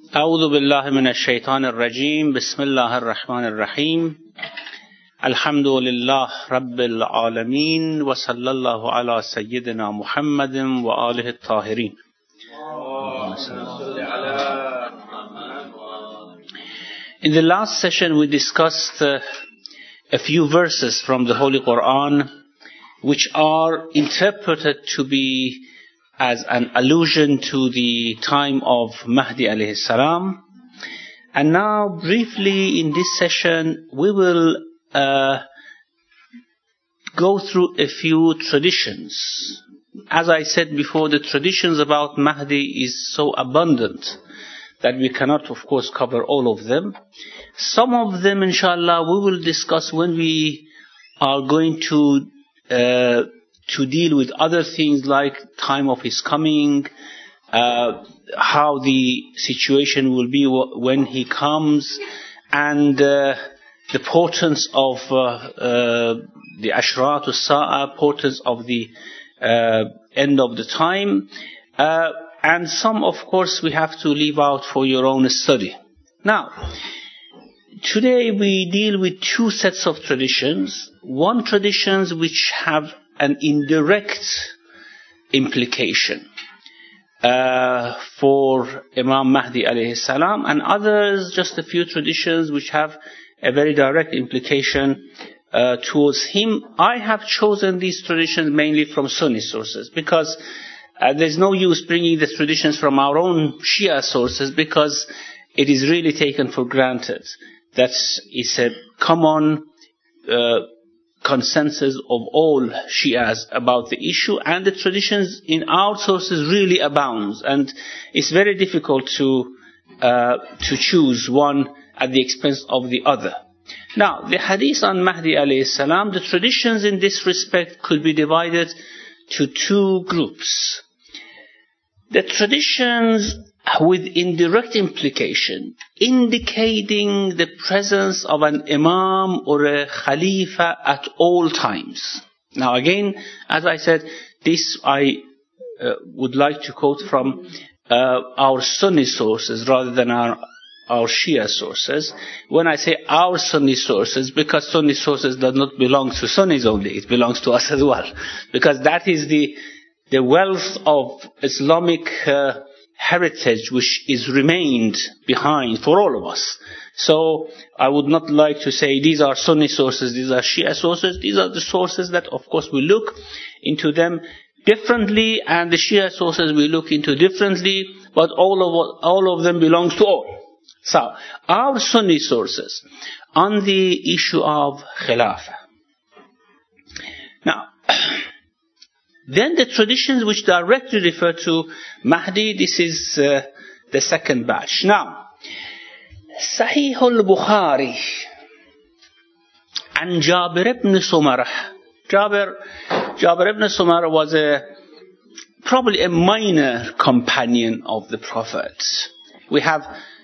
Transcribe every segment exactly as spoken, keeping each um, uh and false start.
أعوذ بالله من الشيطان الرجيم بسم الله الرحمن الرحيم الحمد لله رب العالمين وصلى الله على سيدنا محمد وآله الطاهرين. In the last session we discussed uh, a few verses from the Holy Quran which are interpreted to be as an allusion to the time of Mahdi alayhi salam. And now briefly in this session we will uh, go through a few traditions. As I said before, the traditions about Mahdi is so abundant that we cannot of course cover all of them. Some of them inshallah we will discuss when we are going to uh, to deal with other things like time of his coming, uh, how the situation will be w- when he comes, and uh, the portents of uh, uh, the Ashrat al-Sa'a, portents of the uh, end of the time, uh, and some of course we have to leave out for your own study. Now, today we deal with two sets of traditions. One traditions which have an indirect implication uh, for Imam Mahdi alayhi salam, and others just a few traditions which have a very direct implication uh, towards him. I have chosen these traditions mainly from Sunni sources because uh, there's no use bringing the traditions from our own Shia sources because it is really taken for granted that it's a common uh, consensus of all Shias about the issue, and the traditions in our sources really abounds, and it's very difficult to uh, to choose one at the expense of the other. Now, the hadith on Mahdi alayhi salam, the traditions in this respect could be divided to two groups. The traditions with indirect implication, indicating the presence of an imam or a khalifa at all times. Now again, as I said, this I uh, would like to quote from uh, our Sunni sources rather than our our Shia sources. When I say our Sunni sources, because Sunni sources does not belong to Sunnis only, it belongs to us as well. Because that is the the wealth of Islamic uh, heritage which is remained behind for all of us. So I would not like to say these are Sunni sources, these are Shia sources. These are the sources that of course we look into them differently, and the Shia sources we look into differently, but all of all of them belongs to all. So our Sunni sources on the issue of Khilafah. Now, then the traditions which directly refer to Mahdi, this is uh, the second batch. Now, Sahih al-Bukhari and Jabir ibn Sumarah. Jabir, Jabir ibn Sumarah was a, probably a minor companion of the Prophet. We have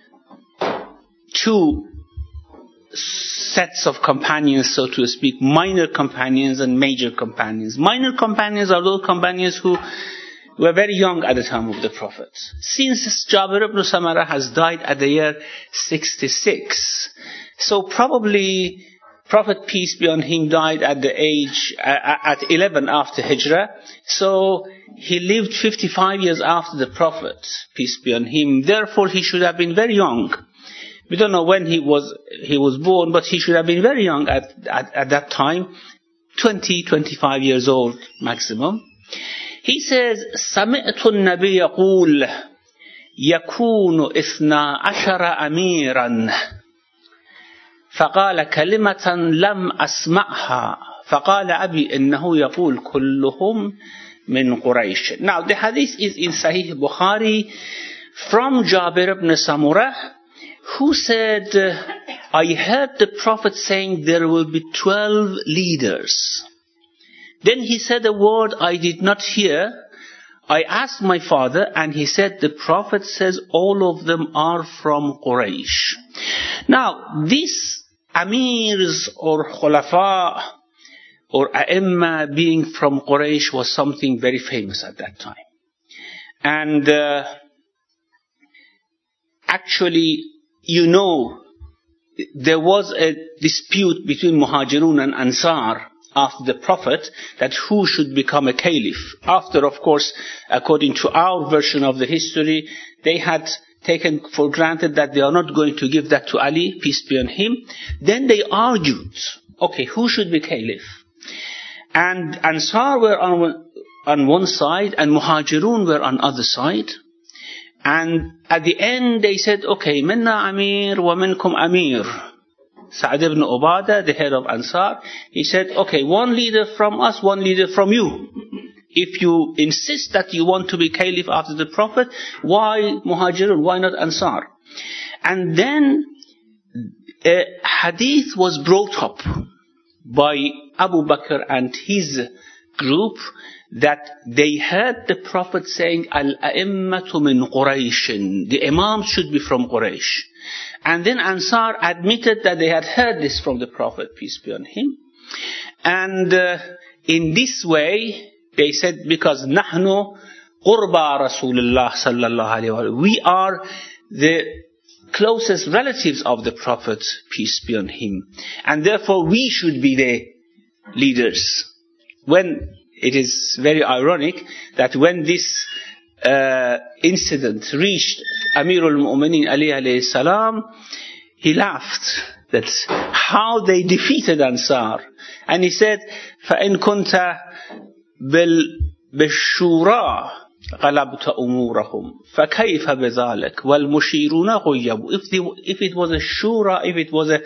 two sets of companions, so to speak, minor companions and major companions. Minor companions are those companions who were very young at the time of the Prophet. Since Jabir ibn Samara has died at the year sixty-six, so probably Prophet, peace be on him, died at the age, uh, at eleven after Hijrah, so he lived fifty-five years after the Prophet, peace be on him, therefore he should have been very young. We don't know when he was he was born, but he should have been very young at, at, at that time, twenty, twenty-five years old maximum. He says, سمعت النبي يقول يكون اثنا عشر أميرا فقال كلمة لم أسمعها فقال أبي إنه يقول كلهم من قريش. Now the hadith is in Sahih Bukhari from Jabir ibn Samurah, who said, uh, I heard the Prophet saying there will be twelve leaders. Then he said a word I did not hear. I asked my father, and he said the Prophet says all of them are from Quraysh. Now, these amirs or khulafa or a'imma being from Quraysh was something very famous at that time. And uh, actually, you know, there was a dispute between Muhajirun and Ansar after the Prophet that who should become a caliph. After, of course, according to our version of the history, they had taken for granted that they are not going to give that to Ali, peace be on him. Then they argued, okay, who should be caliph? And Ansar were on, on one side and Muhajirun were on other side. And at the end they said, okay, minna amir wa minkum amir. Sa'd ibn Ubadah, the head of Ansar, he said, okay, one leader from us, one leader from you. If you insist that you want to be caliph after the Prophet, why Muhajirun, why not Ansar? And then a hadith was brought up by Abu Bakr and his group that they heard the Prophet saying, Al-a'immatu min Quraysh. The Imam should be from Quraysh. And then Ansar admitted that they had heard this from the Prophet, peace be on him. And uh, in this way, they said, because nahnu qurba Rasulullah sallallahu alayhi wa sallam. We are the closest relatives of the Prophet, peace be on him. And therefore we should be the leaders. When it is very ironic that when this uh, incident reached Amirul Mu'minin Ali alayhi salam, he laughed that how they defeated Ansar. And he said, فَإِن كُنْتَ بِالشُّورَى غَلَبْتَ أُمُورَهُمْ فَكَيْفَ بِذَلِكَ وَالْمُشِيرُونَ غُيَّبُوا. If, the, if it was a shura, if it was a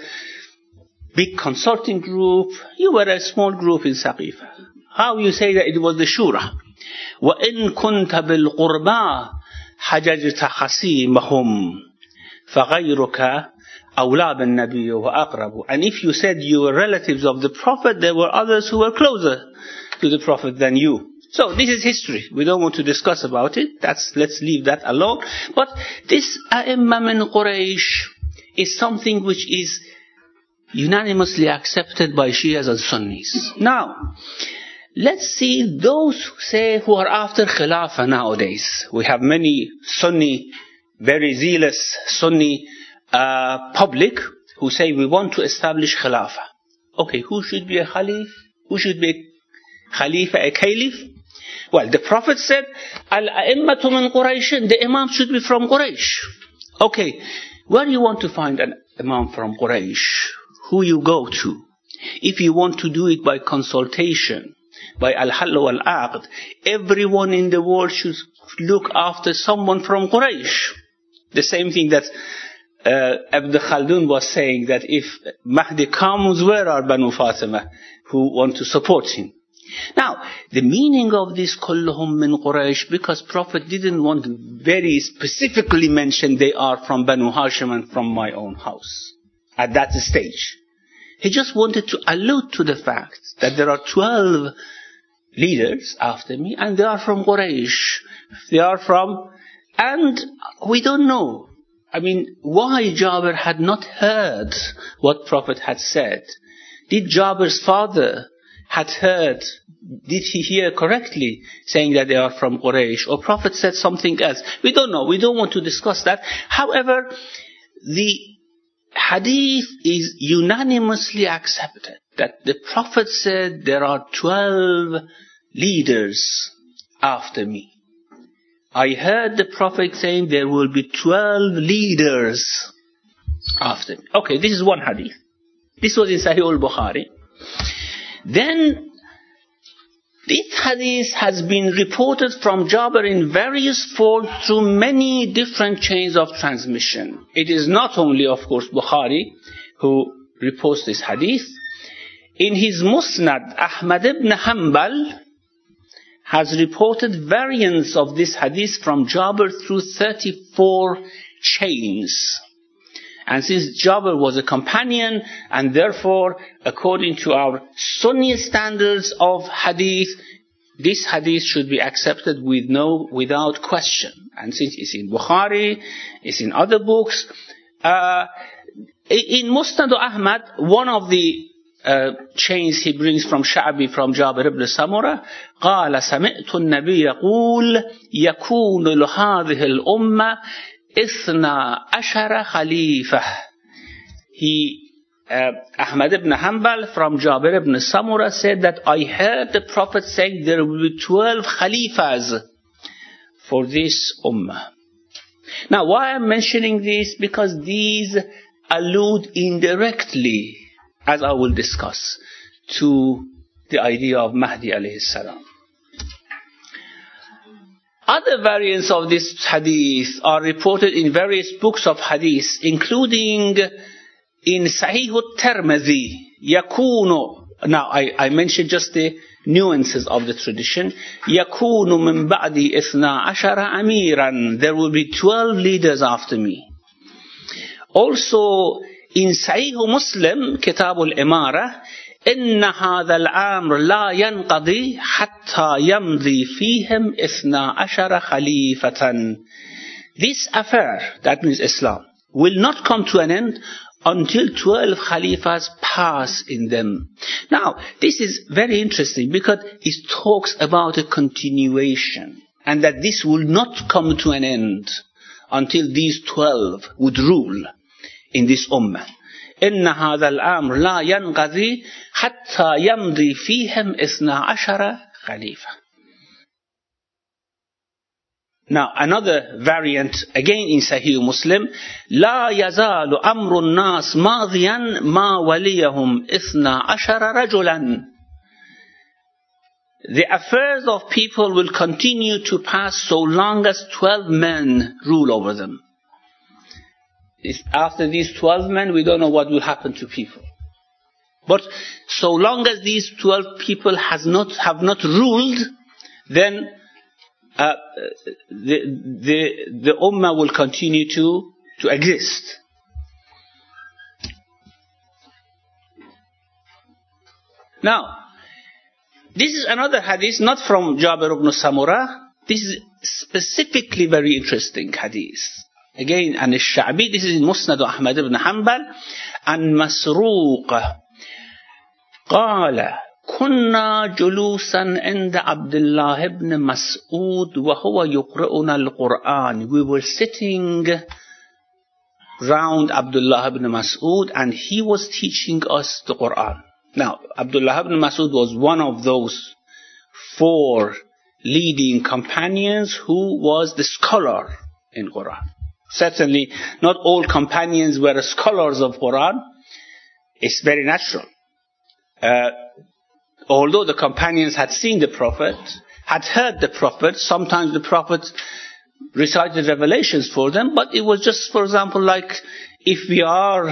big consulting group, you were a small group in Saqifa. How you say that it was the shura? وَإِن كُنْتَ بِالْقُرْبَى حَجَجْتَ خَصِيمَهُمْ فَغَيْرُكَ أَوْلَى بِالنَّبِيِّ وَأَقْرَبُ. And if you said you were relatives of the Prophet, there were others who were closer to the Prophet than you. So this is history. We don't want to discuss about it. That's, let's leave that alone. But this A'imma min Quraysh is something which is unanimously accepted by Shias and Sunnis. Now, let's see those who say who are after Khilafah nowadays. We have many Sunni, very zealous Sunni uh, public who say we want to establish Khilafah. Okay, who should be a Khalif? Who should be a Khalifa, a Caliph? Well, the Prophet said, Al-a'immatu min Qurayshin, the Imam should be from Quraysh. Okay, where do you want to find an Imam from Quraysh? Who you go to? If you want to do it by consultation, by al-hall wal-aqd, everyone in the world should look after someone from Quraysh. The same thing that uh, Ibn Khaldun was saying, that if Mahdi comes, where are Banu Fatima who want to support him? Now, the meaning of this kulluhum min Quraysh, because Prophet didn't want to very specifically mention they are from Banu Hashim and from my own house at that stage. He just wanted to allude to the fact that there are twelve leaders after me and they are from Quraysh. They are from, and we don't know. I mean, why Jabir had not heard what Prophet had said. Did Jabir's father had heard, did he hear correctly saying that they are from Quraysh, or Prophet said something else? We don't know. We don't want to discuss that. However, the hadith is unanimously accepted that the Prophet said there are twelve leaders after me. I heard the Prophet saying there will be twelve leaders after me. Okay, this is one hadith. This was in Sahih al-Bukhari. Then, this hadith has been reported from Jabir in various forms through many different chains of transmission. It is not only, of course, Bukhari who reports this hadith. In his Musnad, Ahmad ibn Hanbal has reported variants of this hadith from Jabir through thirty-four chains. And since Jabir was a companion, and therefore, according to our Sunni standards of hadith, this hadith should be accepted with no, without question. And since it's in Bukhari, it's in other books, uh, in Musnad Ahmad, one of the uh, chains he brings from Sha'bi, from Jabir ibn Samura, قال سمعت النبي يقول يكون لهذه الأمة إثنى عشر خليفة. He, uh, Ahmad ibn Hanbal from Jabir ibn Samura said that I heard the Prophet saying there will be twelve Khalifas for this ummah. Now why I'm mentioning this? Because these allude indirectly, as I will discuss, to the idea of Mahdi alayhi salam. Other variants of this hadith are reported in various books of hadith, including in Sahih al-Tirmidhi. Yakunu. Now I, I mentioned just the nuances of the tradition. Yakunu min ba'di ithna ashara amiran. There will be twelve leaders after me. Also in Sahih Muslim, Kitab al-Imara, إن هذا الأمر لا ينقضي حتى يمضي فيهم إثنا عشر خليفة. This affair, that means Islam, will not come to an end until twelve Khalifas pass in them. Now, this is very interesting because it talks about a continuation and that this will not come to an end until these twelve would rule in this ummah. إن هذا الأمر لا ينقضي حتى يمضي فيهم إثنا عشر خليفة. Now another variant again in Sahih Muslim, لا يزال أمر الناس ماضيا ما وليهم إثنا عشر رجلا. The affairs of people will continue to pass so long as twelve men rule over them. After these twelve men, we don't know what will happen to people. But so long as these twelve people has not, have not ruled, then uh, the, the, the ummah will continue to, to exist. Now, this is another hadith, not from Jabir ibn Samura. This is specifically very interesting hadith. Again, عن الشعبي, this is in Musnad Ahmad ibn Hanbal, عن مسروق قال كنا جلوسا عند عبد الله بن مسعود وهو يقرأنا القرآن. We were sitting round Abdullah ibn Mas'ud and he was teaching us the Quran. Now, Abdullah ibn Mas'ud was one of those four leading companions who was the scholar in Quran. Certainly, not all companions were scholars of Quran. It's very natural. Uh, although the companions had seen the Prophet, had heard the Prophet, sometimes the Prophet recited revelations for them, but it was just, for example, like if we are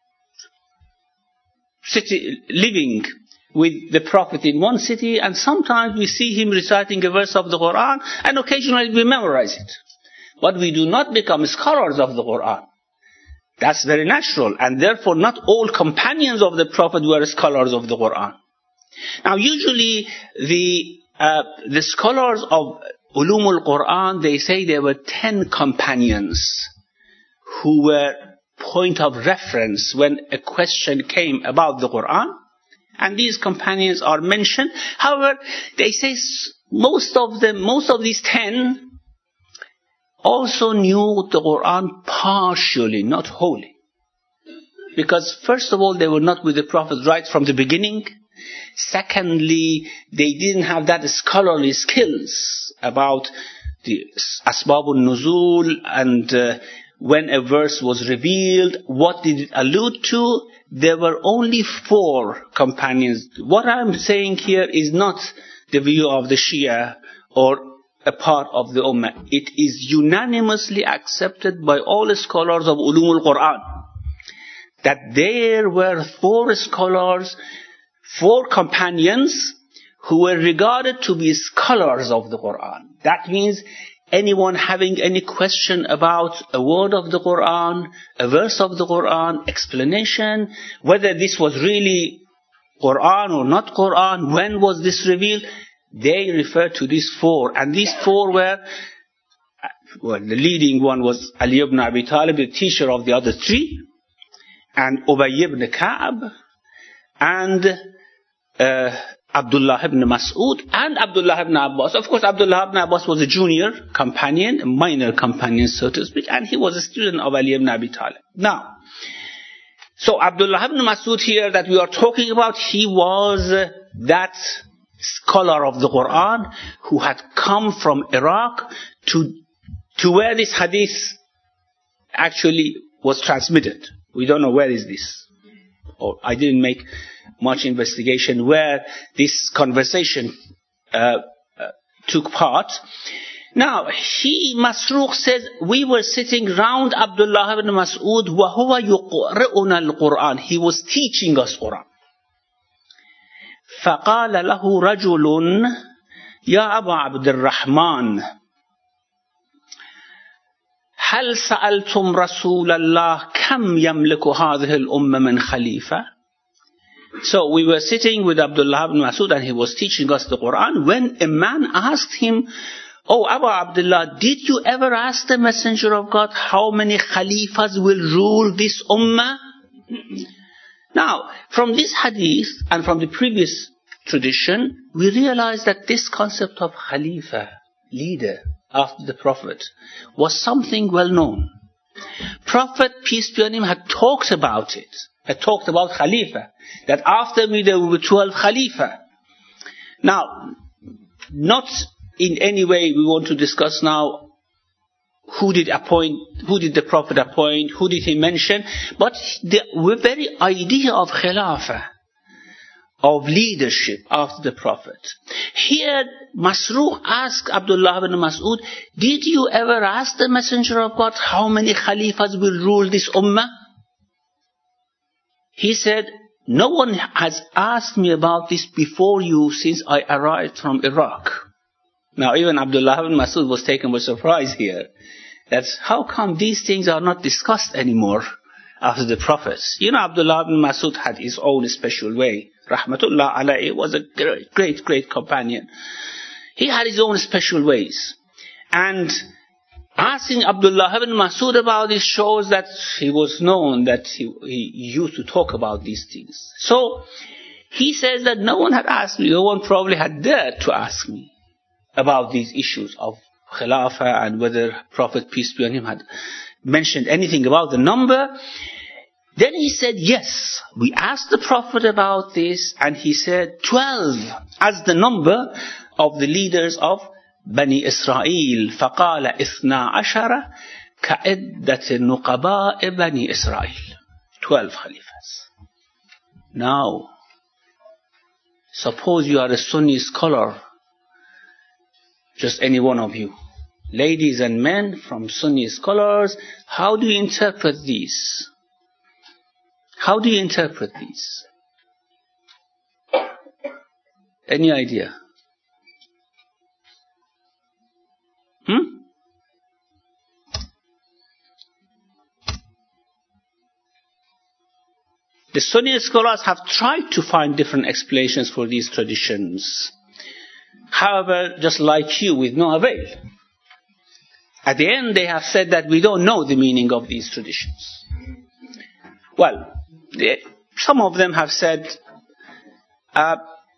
city, living with the Prophet in one city, and sometimes we see him reciting a verse of the Quran, and occasionally we memorize it. But we do not become scholars of the Quran. That's very natural. And therefore not all companions of the Prophet were scholars of the Quran. Now usually the, uh, the scholars of Ulumul Quran, they say there were ten companions who were point of reference when a question came about the Quran. And these companions are mentioned. However, they say most of them, most of these ten also knew the Quran partially, not wholly. Because first of all, they were not with the Prophet right from the beginning. Secondly, they didn't have that scholarly skills about the Asbabun Nuzul and uh, when a verse was revealed, what did it allude to. There were only four companions. What I'm saying here is not the view of the Shia or a part of the Ummah. It is unanimously accepted by all the scholars of Ulumul Quran that there were four scholars, four companions who were regarded to be scholars of the Quran. That means anyone having any question about a word of the Quran, a verse of the Quran, explanation, whether this was really Quran or not Quran, when was this revealed, they refer to these four. And these four were, well, the leading one was Ali ibn Abi Talib, the teacher of the other three, and Ubay ibn Ka'b, and uh, Abdullah ibn Mas'ud and Abdullah ibn Abbas. Of course, Abdullah ibn Abbas was a junior companion, a minor companion, so to speak, and he was a student of Ali ibn Abi Talib. Now, so Abdullah ibn Mas'ud here that we are talking about, he was uh, that scholar of the Quran who had come from Iraq to, to where this hadith actually was transmitted. We don't know where is this. Or I didn't make much investigation where this conversation uh, uh, took part. Now, he, Masruq says, we were sitting round Abdullah ibn Mas'ud, وَهُوَ يُقْرِئُنَا الْقُرْآنِ. He was teaching us Quran. فَقَالَ لَهُ رَجُلٌ يَا أَبَا عَبْدِ الرَّحْمَنِ هل سألتم رسول الله كم يملك هذه الأمة من خليفة? So we were sitting with Abdullah ibn Mas'ud and he was teaching us the Quran when a man asked him, Oh Abu Abdullah, did you ever ask the Messenger of God how many Khalifas will rule this ummah? Now, from this hadith and from the previous tradition, we realize that this concept of Khalifa, leader, after the Prophet, was something well known. Prophet, peace be on him, had talked about it, had talked about Khalifa, that after me there will be twelve Khalifa. Now, not in any way we want to discuss now who did appoint, who did the Prophet appoint, who did he mention, but the very idea of Khilafah, of leadership after the Prophet. Here, Masruq asked Abdullah ibn Mas'ud, did you ever ask the Messenger of God how many Khalifas will rule this ummah? He said, no one has asked me about this before you since I arrived from Iraq. Now, even Abdullah ibn Mas'ud was taken by surprise here. That's how come these things are not discussed anymore after the prophets. You know, Abdullah ibn Mas'ud had his own special way. Rahmatullah alayhi was a great, great, great companion. He had his own special ways. And asking Abdullah ibn Mas'ud about this shows that he was known, that he, he used to talk about these things. So, he says that no one had asked me, no one probably had dared to ask me about these issues of Khilafah and whether Prophet, peace be on him, had mentioned anything about the number. Then he said, yes, we asked the Prophet about this, and he said twelve as the number of the leaders of Bani Israel. فَقَالَ إِثْنَا عَشَرَ كَعِدَّةِ نُقَبَاءِ بَنِي إِسْرَائِيل. Twelve Khalifas. Now, suppose you are a Sunni scholar, just any one of you, ladies and men from Sunni scholars, how do you interpret these? How do you interpret these? Any idea? Hmm? The Sunni scholars have tried to find different explanations for these traditions. However, just like you, with no avail. At the end, they have said that we don't know the meaning of these traditions. Well, they, some of them have said, uh,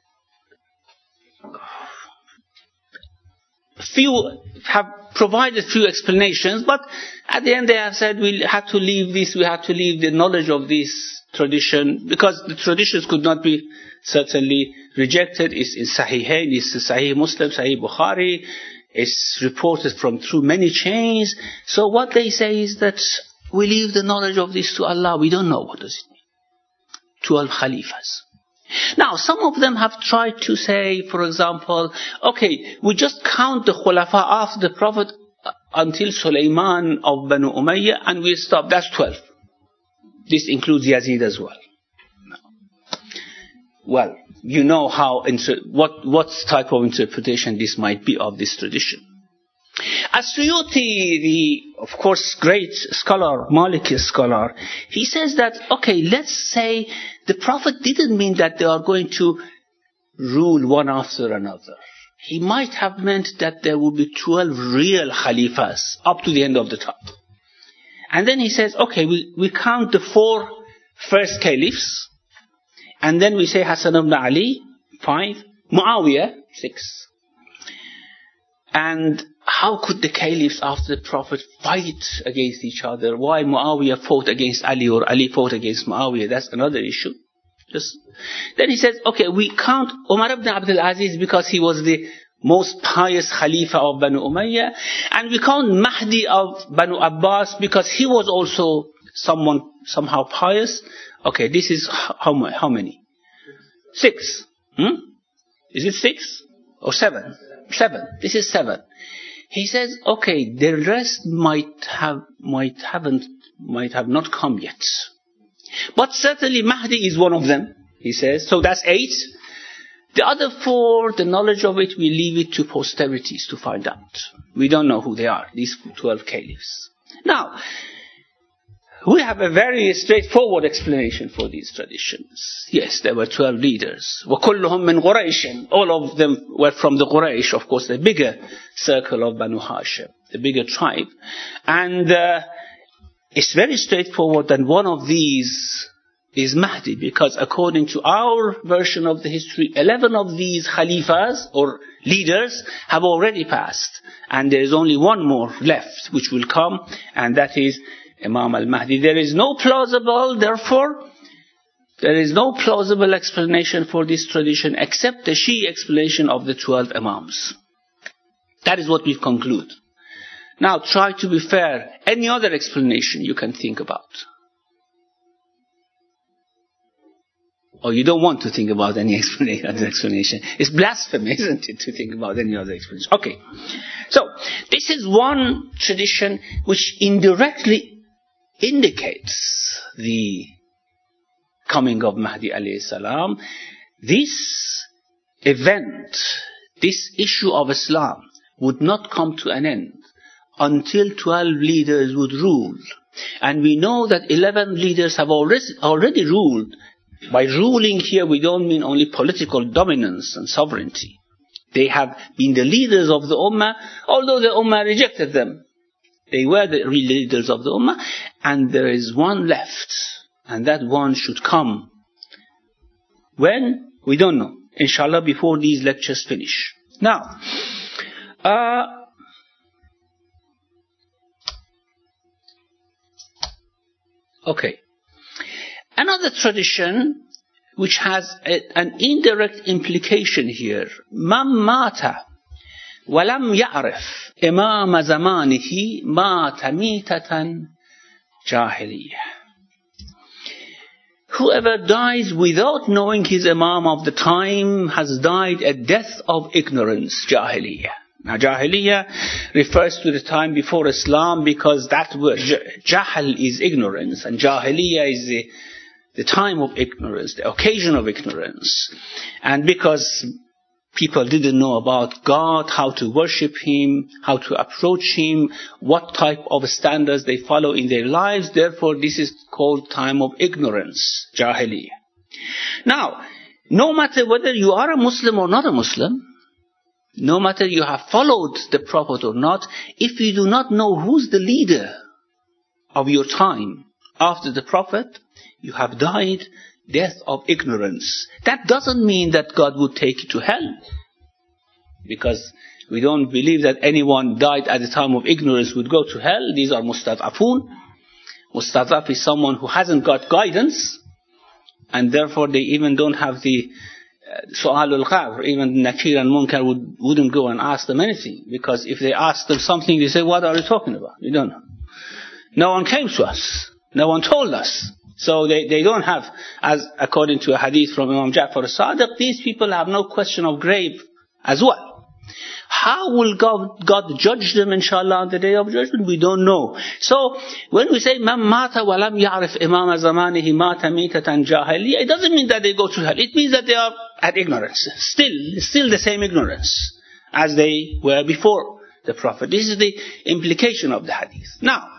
few have provided few explanations, but at the end they have said we have to leave this, we have to leave the knowledge of this tradition, because the traditions could not be certainly rejected. It's in Sahihain, it's Sahih Muslim, Sahih Bukhari, it's reported from through many chains. So what they say is that we leave the knowledge of this to Allah. We don't know what does it mean. Twelve Khalifas. Now, some of them have tried to say, for example, okay, we just count the Khulafa after the Prophet until Sulaiman of Banu Umayyah and we stop. That's twelve. This includes Yazid as well. No. Well, you know how, inter- what, what type of interpretation this might be of this tradition. As-Suyuti, the, of course, great scholar, Maliki scholar, he says that, okay, let's say the Prophet didn't mean that they are going to rule one after another. He might have meant that there will be twelve real Khalifas up to the end of the time. And then he says, okay, we, we count the four first caliphs, and then we say Hassan ibn Ali, five, Muawiyah, six. And how could the caliphs after the Prophet fight against each other? Why Muawiyah fought against Ali or Ali fought against Muawiyah? That's another issue. Just, then he says, okay, we count Umar ibn Abdul Aziz because he was the most pious Khalifa of Banu Umayyah, and we count Mahdi of Banu Abbas because he was also someone somehow pious. Okay, this is how, how many? Six. Hmm? Is it six or seven? Seven. This is seven. He says, okay, the rest might have, might haven't, might have not come yet. But certainly Mahdi is one of them, he says. So that's eight. The other four, the knowledge of it, we leave it to posterities to find out. We don't know who they are, these twelve caliphs. Now, we have a very straightforward explanation for these traditions. Yes, there were twelve leaders. وَكُلُّهُمْ مِنْ قُرَيْشٍ. All of them were from the Quraysh, of course, the bigger circle of Banu Hashim, the bigger tribe. And uh, it's very straightforward that one of these is Mahdi, because according to our version of the history, eleven of these Khalifas or leaders have already passed. And there is only one more left, which will come, and that is Imam al-Mahdi. There is no plausible, therefore, there is no plausible explanation for this tradition except the Shia explanation of the twelve Imams. That is what we conclude. Now try to be fair. Any other explanation you can think about? Or you don't want to think about any explanation, other explanation. It's blasphemy, isn't it, to think about any other explanation? Okay. So, this is one tradition which indirectly indicates the coming of Mahdi alayhi salam. This event, this issue of Islam would not come to an end until twelve leaders would rule. And we know that eleven leaders have already, already ruled. By ruling here, we don't mean only political dominance and sovereignty. They have been the leaders of the Ummah, although the Ummah rejected them. They were the real leaders of the Ummah, and there is one left, and that one should come. When? We don't know. Inshallah, before these lectures finish. Now, uh, okay. Another tradition which has a, an indirect implication here. Man mata walam ya'rif imam zamanihi mata mitatan jahiliyah. Whoever dies without knowing his imam of the time has died a death of ignorance, jahiliyah. Now jahiliyah refers to the time before Islam, because that word jahl is ignorance, and jahiliyah is the the time of ignorance, the occasion of ignorance. And because people didn't know about God, how to worship Him, how to approach Him, what type of standards they follow in their lives, therefore this is called time of ignorance, jahiliyah. Now, no matter whether you are a Muslim or not a Muslim, no matter you have followed the Prophet or not, if you do not know who's the leader of your time after the Prophet, you have died death of ignorance. That doesn't mean that God would take you to hell, because we don't believe that anyone died at the time of ignorance would go to hell. These are mustad'afun. Mustad'af is someone who hasn't got guidance, and therefore they even don't have the uh, su'al al-qabr. Even Nakir and Munkar would, wouldn't go and ask them anything, because if they ask them something, they say, what are you talking about? We don't know. No one came to us. No one told us. So they, they don't have, as according to a hadith from Imam Ja'far as-Sadiq, these people have no question of grave as well. How will God, God judge them, inshallah, on the day of judgment? We don't know. So when we say, Man mata wa lam ya'rif imam zamanihi mata mitatan jahiliyah, it doesn't mean that they go to hell. It means that they are at ignorance. Still, still the same ignorance as they were before the Prophet. This is the implication of the hadith. Now,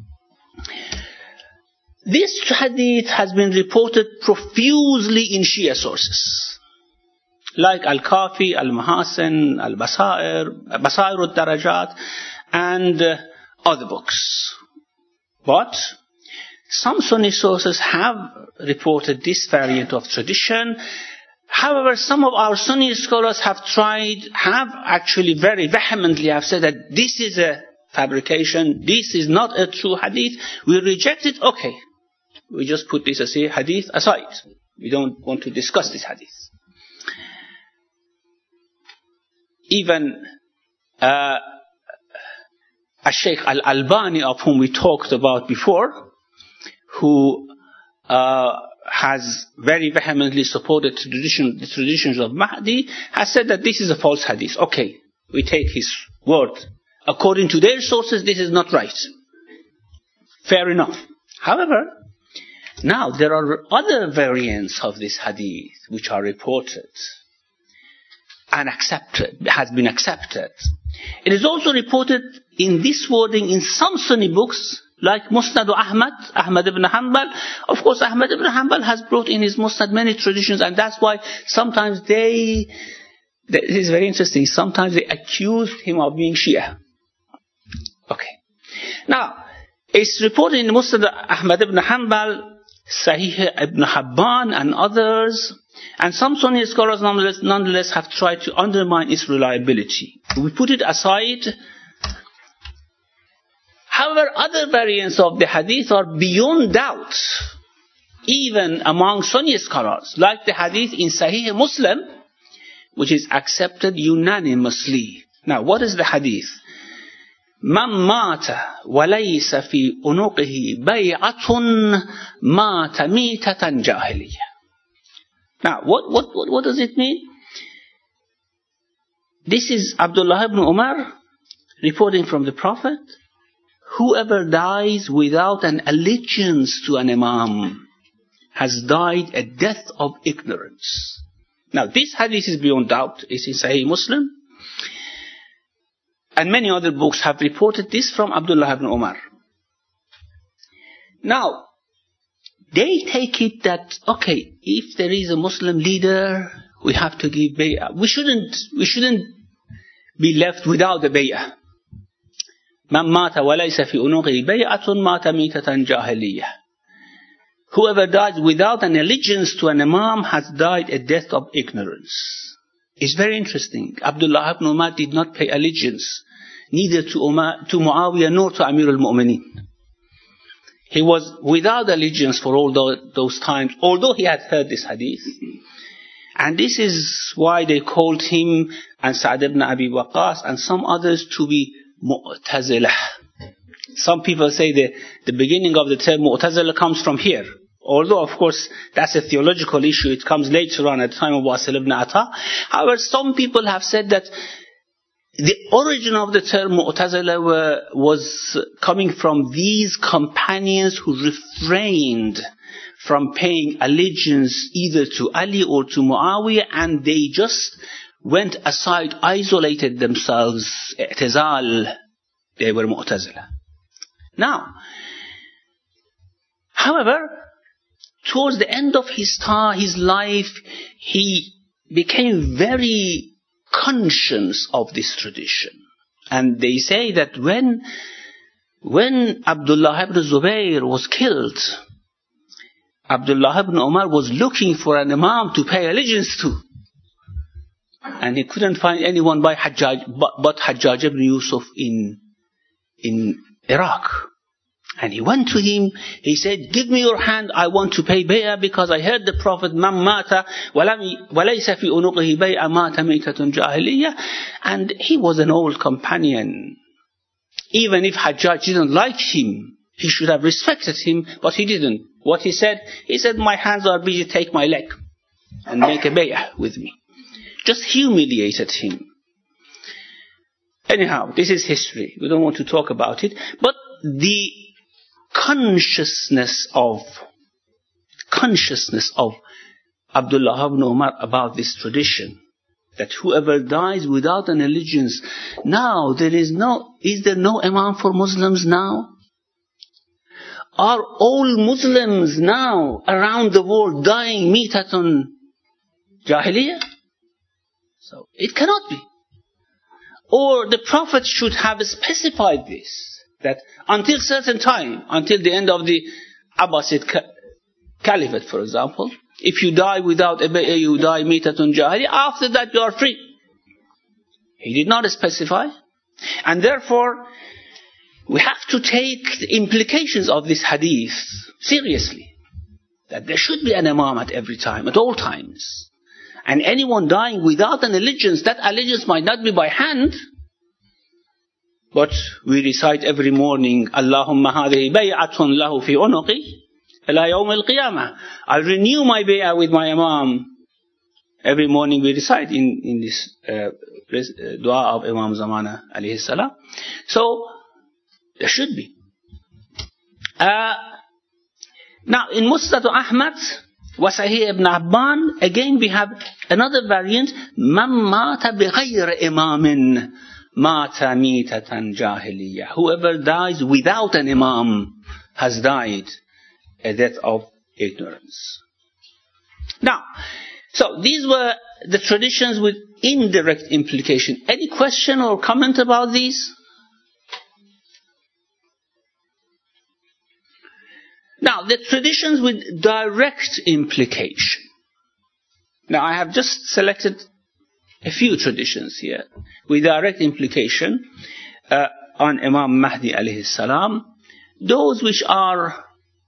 this hadith has been reported profusely in Shia sources, like Al-Kafi, Al-Mahasin, Al-Basair, Basair al-Darajat, and uh, other books. But some Sunni sources have reported this variant of tradition. However, some of our Sunni scholars have tried, have actually very vehemently have said that this is a fabrication, this is not a true hadith, we reject it, okay. We just put this as a hadith aside. We don't want to discuss this hadith. Even uh, Al-Shaykh Al-Albani, of whom we talked about before, who uh, has very vehemently supported tradition, the traditions of Mahdi, has said that this is a false hadith. Okay, we take his word. According to their sources, this is not right. Fair enough. However, now there are other variants of this hadith which are reported and accepted, has been accepted. It is also reported in this wording in some Sunni books, like Musnad Ahmad, Ahmad ibn Hanbal. Of course, Ahmad ibn Hanbal has brought in his Musnad many traditions, and that's why sometimes they, it is very interesting, sometimes they accused him of being Shia. Okay. Now, it's reported in Musnad Ahmad ibn Hanbal, Sahih ibn Habban and others, and some Sunni scholars nonetheless, nonetheless have tried to undermine its reliability. We put it aside. However, other variants of the hadith are beyond doubt, even among Sunni scholars, like the hadith in Sahih Muslim, which is accepted unanimously. Now, what is the hadith? من مات وليس في عنقه بيعة مات ميتة جاهلية. Now, what, what, what, what does it mean? This is Abdullah ibn Umar reporting from the Prophet. Whoever dies without an allegiance to an imam has died a death of ignorance. Now, this hadith is beyond doubt. It's in Sahih Muslim. And many other books have reported this from Abdullah ibn Umar. Now, they take it that, okay, if there is a Muslim leader, we have to give bay'ah. We shouldn't, we shouldn't be left without the bay'ah. من مات وليس في عنقه بيعة مات ميتة جاهلية. Whoever dies without an allegiance to an imam has died a death of ignorance. It's very interesting. Abdullah ibn Umar did not pay allegiance neither to, Umar, to Muawiyah nor to Amir al-Mu'mineen. He was without allegiance for all those, those times, although he had heard this hadith. And this is why they called him and Sa'd ibn Abi Waqqas and some others to be Mu'tazilah. Some people say the, the beginning of the term Mu'tazilah comes from here. Although, of course, that's a theological issue. It comes later on at the time of Wasil ibn Ata. However, some people have said that the origin of the term Mu'tazilah were, was coming from these companions who refrained from paying allegiance either to Ali or to Muawiyah, and they just went aside, isolated themselves, i'tizal. They were Mu'tazilah. Now, however, towards the end of his time, his life, he became very conscious of this tradition. And they say that when, when Abdullah ibn Zubayr was killed, Abdullah ibn Umar was looking for an imam to pay allegiance to. And he couldn't find anyone by Hajjaj, but, but Hajjaj ibn Yusuf in, in Iraq. And he went to him, he said, give me your hand, I want to pay bay'ah because I heard the Prophet, man mata, walaysa fi unuqihi bay'ah mata mitatun jahiliyyah. And he was an old companion. Even if Hajjaj didn't like him, he should have respected him, but he didn't. What he said? He said, my hands are busy, take my leg and make a bay'ah with me. Just humiliated him. Anyhow, this is history. We don't want to talk about it. But the consciousness of consciousness of Abdullah ibn Umar about this tradition, that whoever dies without an allegiance, now there is no, is there no imam for Muslims now? Are all Muslims now around the world dying mitatun jahiliyyah? So it cannot be. Or the Prophet should have specified this, that until certain time, until the end of the Abbasid Caliphate, for example, If you die without a bay'ah, you die mitatun jahili. After that, you are free. He did not specify. And therefore, we have to take the implications of this hadith seriously. That there should be an imam at every time, at all times. And anyone dying without an allegiance, that allegiance might not be by hand, but we recite every morning, Allahumma hadhihi bay'atun lahu fi unuqi ila yawm al-qiyamah. I'll renew my bay'ah with my imam. Every morning we recite in, in this uh, dua of Imam Zamana alayhi salam. So, there should be. Uh, now, in Musnad Ahmad, wa Sahih Ibn Abban, again we have another variant, Man mata bighayr imamin mata mitatan jahiliyah. Whoever dies without an imam has died a death of ignorance. Now, so these were the traditions with indirect implication. Any question or comment about these? Now, the traditions with direct implication. Now, I have just selected a few traditions here with direct implication uh, on Imam Mahdi alayhi salam. Those which are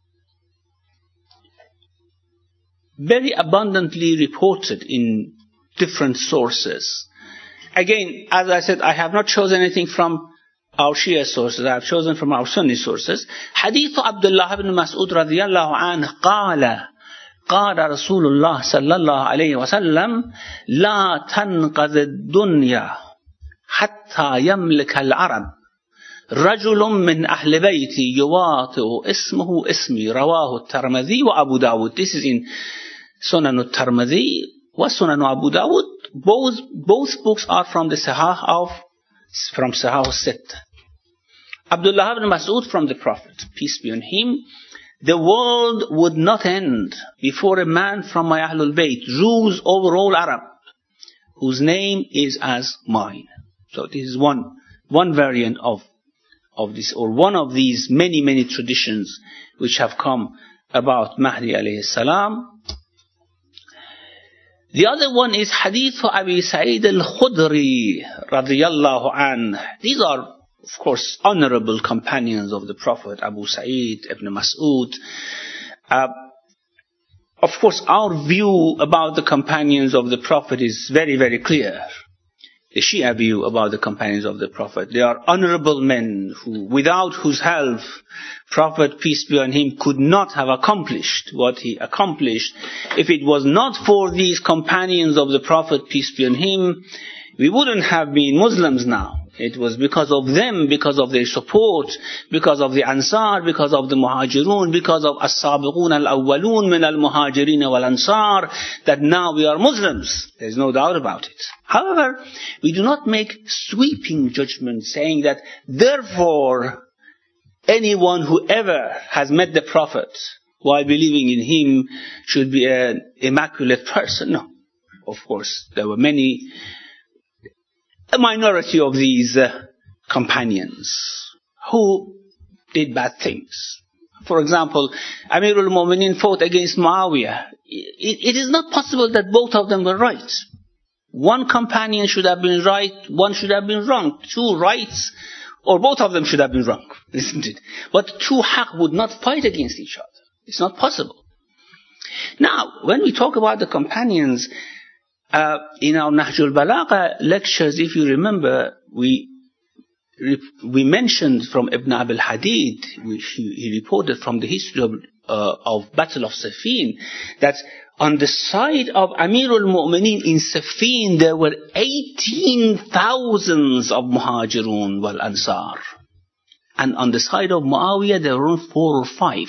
very abundantly reported in different sources. Again, as I said, I have not chosen anything from our Shia sources. I have chosen from our Sunni sources. Hadith Abdullah ibn Mas'ud radiyallahu anhu قال قال رسول الله صلى الله عليه وسلم لا تنقذ الدنيا حتى يملك العرب رجل من أهل بيتي يواطئ اسمه اسمي رواه الترمذي وأبو داود. This is in Sunan al-Tirmidhi wa Sunan Abu Dawud. Both, both books are from the Sahih of, from Sahih al-Sittah. Abdullah ibn Mas'ud from the Prophet, peace be on him, the world would not end before a man from my Ahlul Bayt rules over all Arab, whose name is as mine. So this is one, one variant of, of this, or one of these many, many traditions which have come about Mahdi alayhi salam. The other one is Hadith of Abi Sa'id al-Khudri radiyallahu anh. These are, of course, honorable companions of the Prophet, Abu Sa'id, Ibn Mas'ud. Uh, of course, our view about the companions of the Prophet is very, very clear. The Shia view about the companions of the Prophet. They are honorable men who, without whose help, Prophet, peace be on him, could not have accomplished what he accomplished. If it was not for these companions of the Prophet, peace be on him, we wouldn't have been Muslims now. It was because of them, because of their support, because of the Ansar, because of the Muhajirun, because of As-Sabiqun al-Awwalun min al-Muhajirin wal-Ansar, that now we are Muslims. There's no doubt about it. However, we do not make sweeping judgments saying that, therefore, anyone who ever has met the Prophet while believing in him should be an immaculate person. No. Of course, there were many, a minority of these uh, companions who did bad things. For example, Amirul Mu'minin fought against Muawiyah. It, it is not possible that both of them were right. One companion should have been right, one should have been wrong. Two rights, or both of them should have been wrong, isn't it? But two haqq would not fight against each other. It's not possible. Now, when we talk about the companions, uh, in our Nahjul Balagha lectures, if you remember, we we mentioned from Ibn Abil Hadid, which he, he reported from the history of, uh, of Battle of Siffin, that on the side of Amirul Mu'minin in Siffin, there were eighteen thousands of Muhajirun wal Ansar. And on the side of Muawiyah, there were four or five.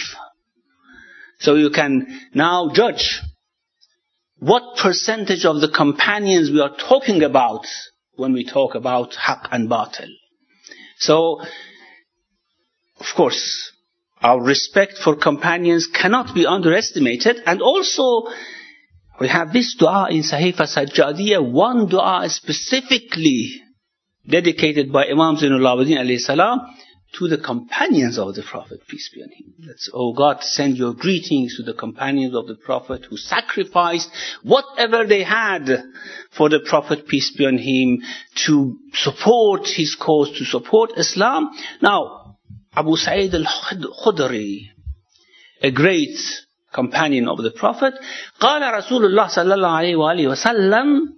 So you can now judge what percentage of the companions we are talking about when we talk about Haqq and Batil. So, of course, our respect for companions cannot be underestimated. And also, we have this dua in Sahifa Sajjadiyya, one dua specifically dedicated by Imam Zainul Abidin alayhi salam to the companions of the Prophet, peace be on him. That's, oh God, send your greetings to the companions of the Prophet who sacrificed whatever they had for the Prophet, peace be on him, to support his cause, to support Islam. Now, Abu Sa'id al-Khudri, a great companion of the Prophet, قال رسول الله صلى الله عليه وآله وسلم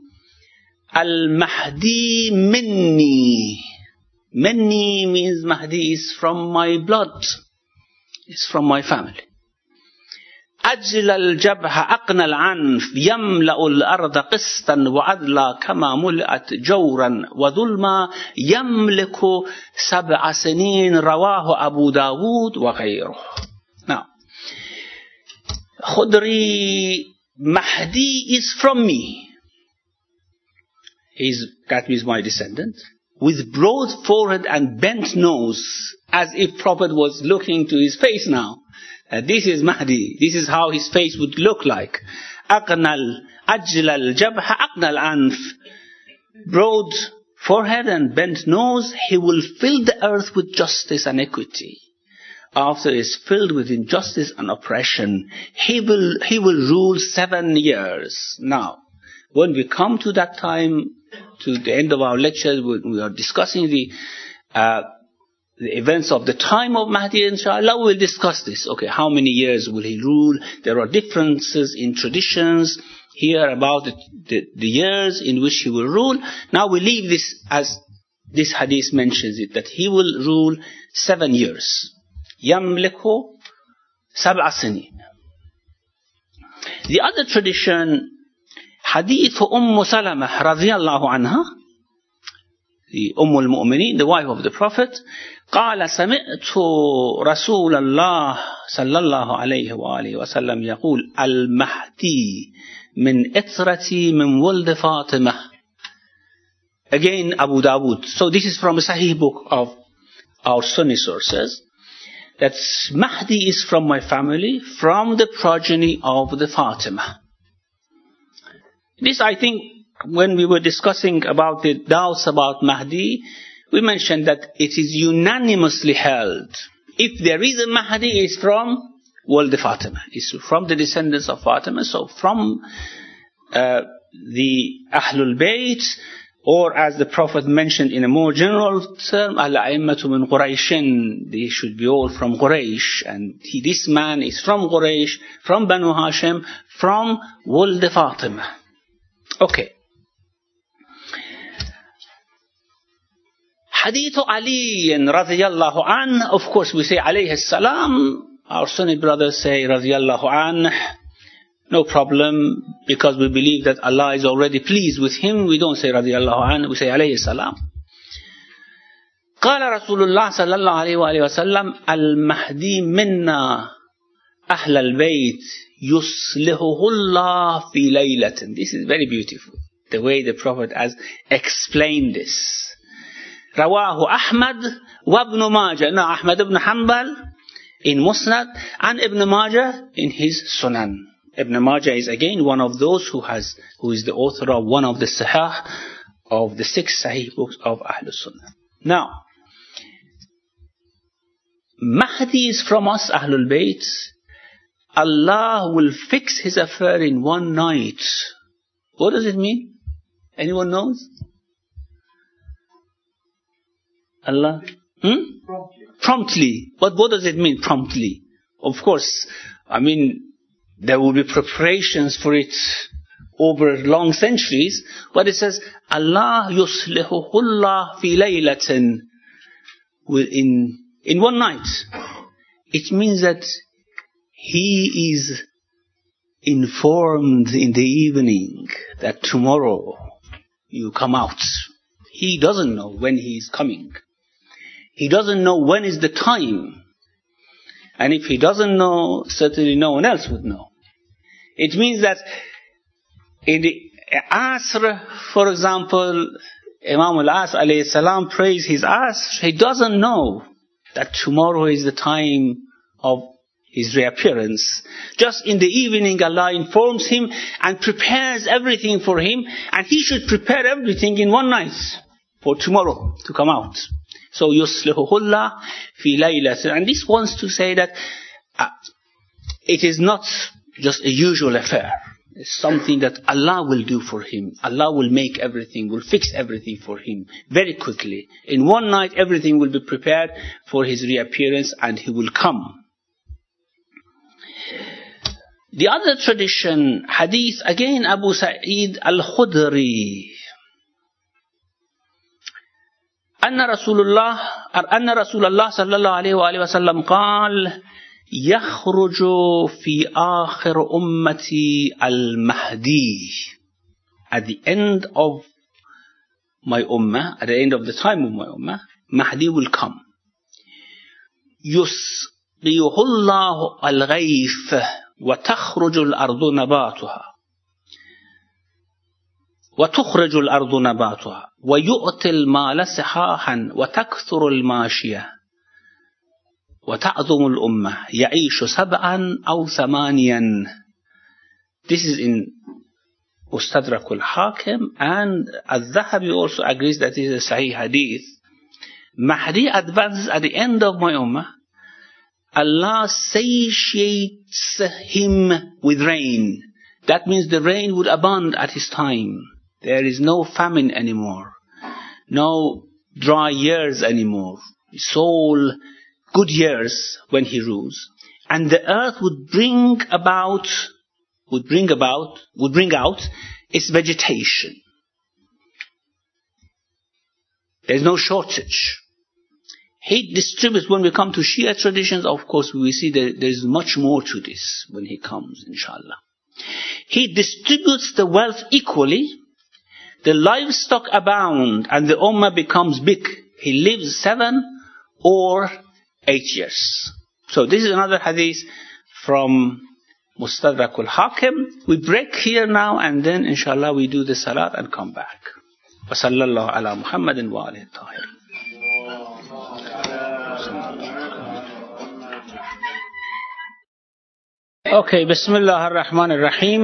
المهدي مني. Minni means Mahdi is from my blood. It's from my family. أجل الجبهة أقنى العنف يملأ الأرض قسطا وعدلا كما ملأت جورا وظلما يملك سبع سنين رواه أبو داود وغيره. Now, Khudri, Mahdi is from me. He's, that means my descendant, with broad forehead and bent nose, as if Prophet was looking to his face now. Uh, this is Mahdi. This is how his face would look like. Aqnal, ajlal, jabha, aqnal anf. Broad forehead and bent nose. He will fill the earth with justice and equity. After it is filled with injustice and oppression, he will, he will rule seven years. Now, when we come to that time, to the end of our lecture, we are discussing the uh, the events of the time of Mahdi, inshallah, we will discuss this. Okay, how many years will he rule? There are differences in traditions here about the, the, the years in which he will rule. Now we leave this as this hadith mentions it, that he will rule seven years. يَمْلِكُ سَبْعَ سِنِينَ. The other tradition, Hadith Umm Salama radiyallahu anha, the Umm al-Mu'mineen, the wife of the Prophet, قال سمعت رسول الله صلى الله عليه وآله وسلم يقول المهدي من إطرتي من ولد فاطمة. Again, Abu Dawood. So this is from a Sahih book of our Sunni sources, that Mahdi is from my family, from the progeny of the Fatima. This, I think, when we were discussing about the doubts about Mahdi, we mentioned that it is unanimously held. If there is a Mahdi, it's from Wald Fatima. It's from the descendants of Fatima. So from uh, the Ahlul Bayt, or as the Prophet mentioned in a more general term, Al-A'immatu min Qurayshin, they should be all from Quraysh. And he, this man is from Quraysh, from Banu Hashim, from Wald Fatima. Okay. Hadith Ali radiyallahu an, of course we say alayhi salam. Our Sunni brothers say radiyallahu an. No problem, because we believe that Allah is already pleased with him. We don't say radiyallahu an, we say alayhi salam. قال رسول الله صلى الله عليه وآله وسلم المهدي منا أهل البيت يصلحه الله في ليلة. This is very beautiful, the way the Prophet has explained this. رواه أحمد وابن ماجه. Now Ahmad ibn Hanbal in Musnad, and Ibn Majah in his Sunan. Ibn Majah is again one of those who has, who is the author of one of the Sahih of the six Sahih books of Ahlul Sunnah. Now, Mahdi is from us, Ahlul Bayt. Allah will fix his affair in one night. What does it mean? Anyone knows? Allah? Hmm? Promptly. Promptly. But what does it mean, promptly? Of course, I mean, there will be preparations for it over long centuries, but it says, Allah yuslihullah fi laylatin, in, in one night. It means that he is informed in the evening that tomorrow you come out. He doesn't know when he is coming. He doesn't know when is the time. And if he doesn't know, certainly no one else would know. It means that in the Asr, for example, Imam al-Asr alayhi salam prays his Asr, he doesn't know that tomorrow is the time of his reappearance. Just in the evening, Allah informs him and prepares everything for him, and he should prepare everything in one night for tomorrow to come out. So yuslihullah fi laylatin. And this wants to say that uh, it is not just a usual affair. It's something that Allah will do for him. Allah will make everything, will fix everything for him very quickly. In one night, everything will be prepared for his reappearance and he will come. The other tradition, hadith, again Abu Sa'id al-Khudri. أن رسول الله أن رسول الله صلى الله عليه وآله وسلم قال يخرج في آخر أمتي المهدي. At the end of my ummah, at the end of the time of my ummah, Mahdi will come. يسقيه الله الغيث وتخرج الأرض نباتها وتخرج الأرض نباتها ويؤتي المال سحاحا وتكثر الماشية وتعظم الأمة يعيش سبعا أو ثمانيا. This is in Mustadrak al-Hakim, and al-Dhahabi also agrees that it is a Sahih hadith. Mahdi advances at the end of my ummah. Allah satiates him with rain. That means the rain would abound at his time. There is no famine anymore, no dry years anymore. It's all good years when he rules, and the earth would bring about, would bring about, would bring out its vegetation. There's no shortage. He distributes, when we come to Shia traditions, of course, we see that there's much more to this when he comes, inshallah. He distributes the wealth equally. The livestock abound and the ummah becomes big. He lives seven or eight years. So this is another hadith from Mustadrak al-Hakim. We break here now and then, inshallah, we do the salat and come back. Wa sallallahu ala Muhammadin wa alihi tahirin. Okay, Bismillah ar-Rahman ar-Rahim.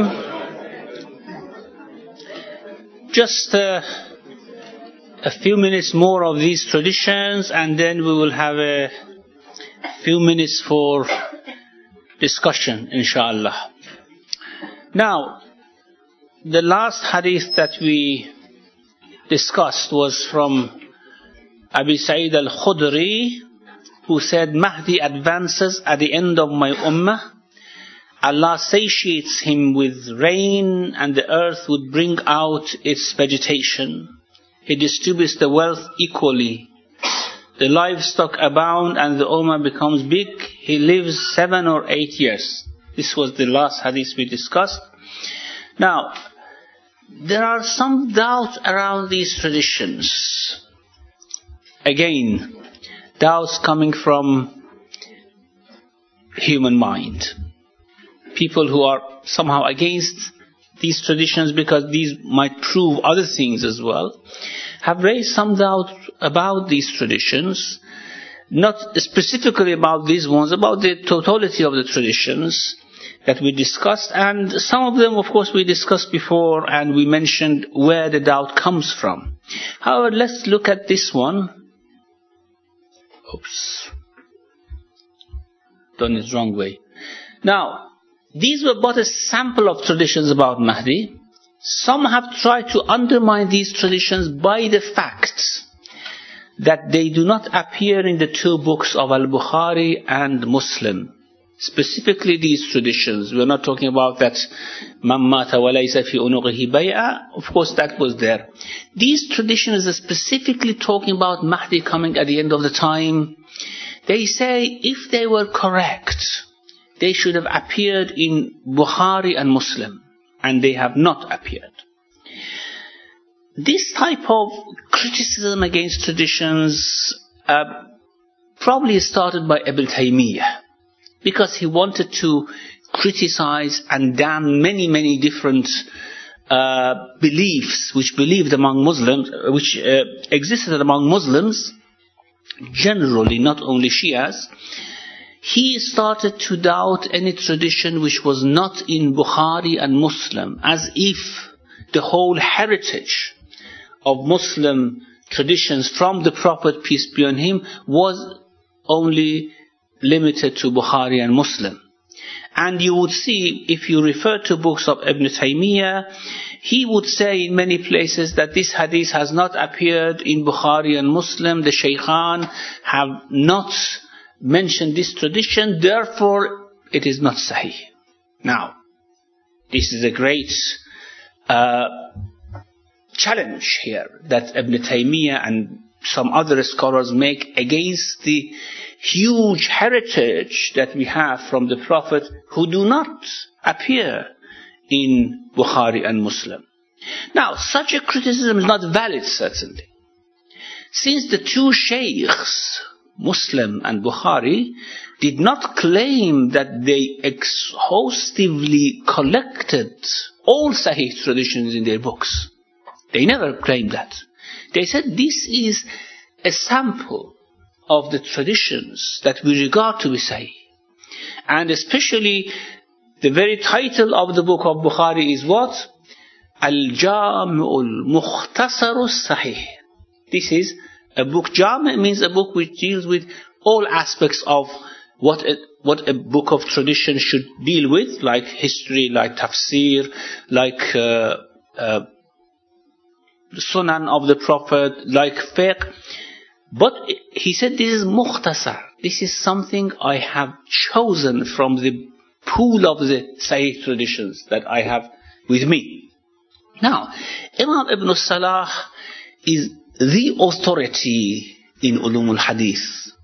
Just uh, a few minutes more of these traditions, and then we will have a few minutes for discussion, inshallah. Now, the last hadith that we discussed was from Abi Sa'id al-Khudri, who said, Mahdi advances at the end of my ummah. Allah satiates him with rain, and the earth would bring out its vegetation. He distributes the wealth equally. The livestock abound and the ummah becomes big. He lives seven or eight years. This was the last hadith we discussed. Now, there are some doubts around these traditions. Again, doubts coming from human mind. People who are somehow against these traditions because these might prove other things as well, have raised some doubt about these traditions, not specifically about these ones, about the totality of the traditions that we discussed. And some of them, of course, we discussed before, and we mentioned where the doubt comes from. However, let's look at this one. Oops. Done it wrong way. Now, these were but a sample of traditions about Mahdi. Some have tried to undermine these traditions by the fact that they do not appear in the two books of Al-Bukhari and Muslim. Specifically these traditions. We're not talking about that Man mata wa laysa fi unuqihi bay'a. Of course that was there. These traditions are specifically talking about Mahdi coming at the end of the time. They say if they were correct, they should have appeared in Bukhari and Muslim, and they have not appeared. This type of criticism against traditions uh, probably started by Ibn Taymiyyah, because he wanted to criticize and damn many, many different uh, beliefs which believed among Muslims, which uh, existed among Muslims, generally, not only Shias. He started to doubt any tradition which was not in Bukhari and Muslim, as if the whole heritage of Muslim traditions from the Prophet, peace be on him, was only limited to Bukhari and Muslim. And you would see, if you refer to books of Ibn Taymiyyah, he would say in many places that this hadith has not appeared in Bukhari and Muslim. The Shaykhan have not mentioned this tradition, therefore it is not Sahih. Now, this is a great uh, challenge here that Ibn Taymiyyah and some other scholars make against the huge heritage that we have from the Prophet who do not appear in Bukhari and Muslim. Now, such a criticism is not valid, certainly. Since the two sheikhs, Muslim and Bukhari, did not claim that they exhaustively collected all Sahih traditions in their books. They never claimed that. They said this is a sample of the traditions that we regard to be Sahih. And especially the very title of the book of Bukhari is what? Al-Jami'ul Mukhtasarus Sahih. This is a book. Jami' means a book which deals with all aspects of what a, what a book of tradition should deal with, like history, like tafsir, like uh, uh, sunan of the Prophet, like fiqh. But he said this is mukhtasar. This is something I have chosen from the pool of the Sahih traditions that I have with me. Now, Imam Ibn Salah is the authority in ulum al-hadith,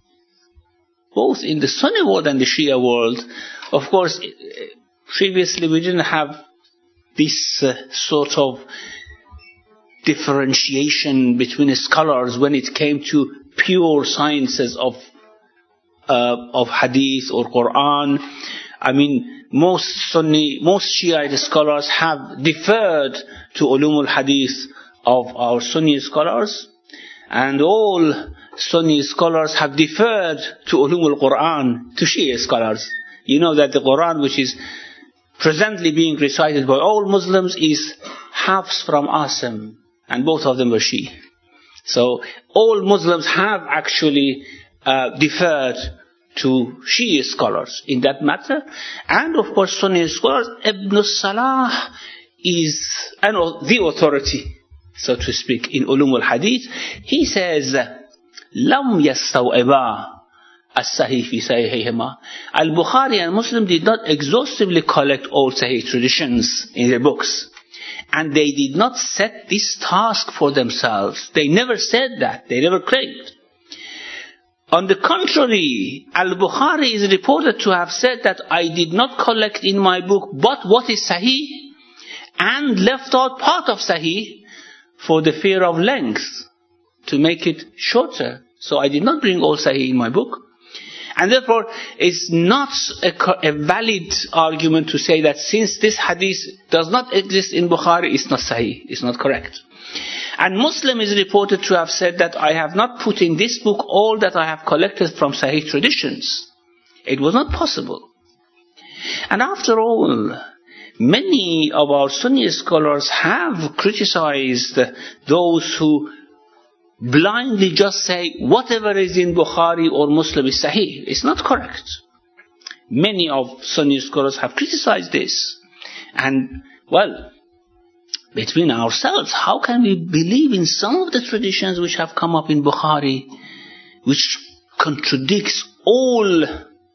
both in the Sunni world and the Shia world. Of course, previously we didn't have this uh, sort of differentiation between scholars when it came to pure sciences of uh, of hadith or Quran. I mean, most Sunni, most Shiite scholars have deferred to ulum al-hadith of our Sunni scholars, and all Sunni scholars have deferred to ulum al-Quran, to Shia scholars. You know that the Quran, which is presently being recited by all Muslims, is Hafs from Asim, and both of them were Shia. So all Muslims have actually uh, deferred to Shia scholars in that matter. And of course Sunni scholars, Ibn Salah is an, the authority, so to speak, in ulum al-hadith. He says, لم يستوعبا الصحيح في صحيحهما. Al-Bukhari and Muslim did not exhaustively collect all Sahih traditions in their books. And they did not set this task for themselves. They never said that. They never claimed. On the contrary, Al-Bukhari is reported to have said that I did not collect in my book but what is Sahih, and left out part of Sahih for the fear of length, to make it shorter. So I did not bring all Sahih in my book. And therefore, it's not a, a valid argument to say that since this hadith does not exist in Bukhari, it's not Sahih, it's not correct. And Muslim is reported to have said that I have not put in this book all that I have collected from Sahih traditions. It was not possible. And after all, many of our Sunni scholars have criticized those who blindly just say whatever is in Bukhari or Muslim is Sahih. It's not correct. Many of Sunni scholars have criticized this. And, well, between ourselves, how can we believe in some of the traditions which have come up in Bukhari, which contradicts all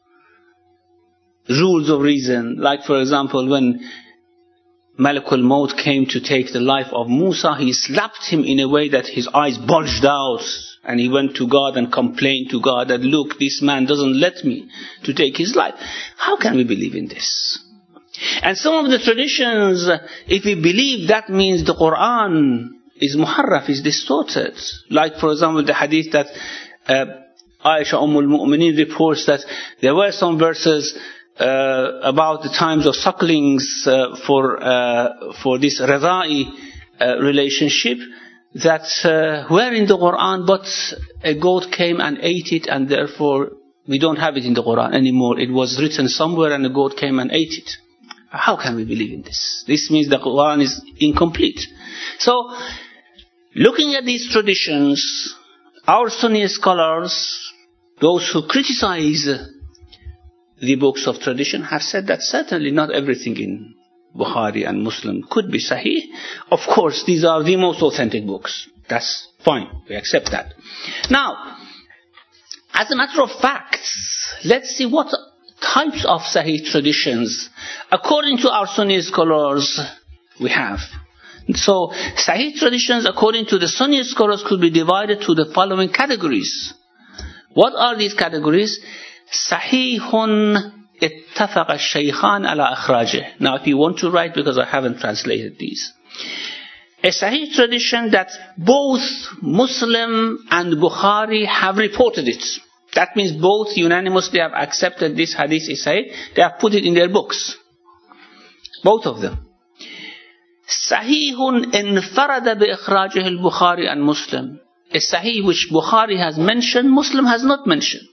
rules of reason? Like, for example, when Malakul Maut came to take the life of Musa, he slapped him in a way that his eyes bulged out, and he went to God and complained to God that, look, this man doesn't let me to take his life. How can we believe in this? And some of the traditions, if we believe, that means the Quran is muharraf, is distorted. Like, for example, the hadith that uh, Aisha Umm al-Mu'mineen reports that there were some verses Uh, about the times of sucklings uh, for uh, for this radha'i uh, relationship that uh, were in the Quran, but a goat came and ate it, and therefore we don't have it in the Quran anymore. It was written somewhere and a goat came and ate it. How can we believe in this? This means the Quran is incomplete. So Looking at these traditions, our Sunni scholars, those who criticize the books of tradition, have said that certainly not everything in Bukhari and Muslim could be Sahih. Of course, these are the most authentic books. That's fine. We accept that. Now, as a matter of fact, let's see what types of Sahih traditions, according to our Sunni scholars, we have. So, Sahih traditions, according to the Sunni scholars, could be divided to the following categories. What are these categories? Sahihun ittafaqa al-shaykhan ala ikhrajih. Now, if you want to write, because I haven't translated these. A Sahih tradition that both Muslim and Bukhari have reported it. That means both unanimously have accepted this hadith is Sahih. They have put it in their books. Both of them. Sahihun infarada bi ikhrajih al-Bukhari and Muslim. A Sahih which Bukhari has mentioned, Muslim has not mentioned.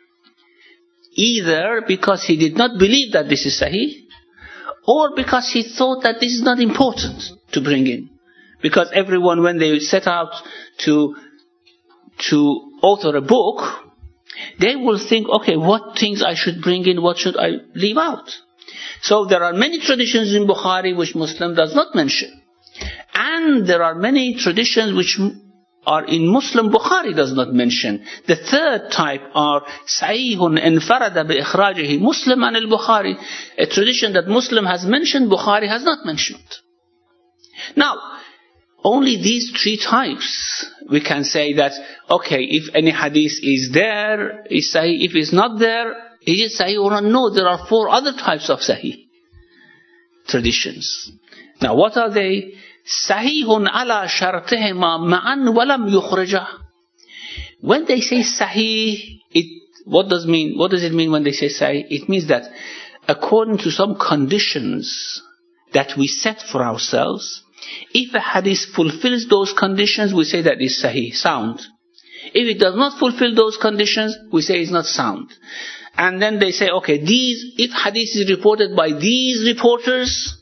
Either because he did not believe that this is Sahih, or because he thought that this is not important to bring in. Because everyone, when they set out to, to author a book, they will think, okay, what things I should bring in, what should I leave out? So there are many traditions in Bukhari which Muslim does not mention. And there are many traditions which are in Muslim, Bukhari does not mention. The third type are Sahihun infarada bi ikhrajihi, Muslim and al-Bukhari. A tradition that Muslim has mentioned, Bukhari has not mentioned. Now, only these three types, we can say that, okay, if any hadith is there, is Sahih. If it's not there, is it Sahih or not? No, there are four other types of Sahih traditions. Now, what are they? Sahihun ala shartihima ma'an walam yukhrajah. When they say Sahih, it, what does mean? What does it mean when they say Sahih? It means that according to some conditions that we set for ourselves, if a hadith fulfills those conditions, we say that it's Sahih, sound. If it does not fulfill those conditions, we say it's not sound. And then they say, okay, these, if hadith is reported by these reporters,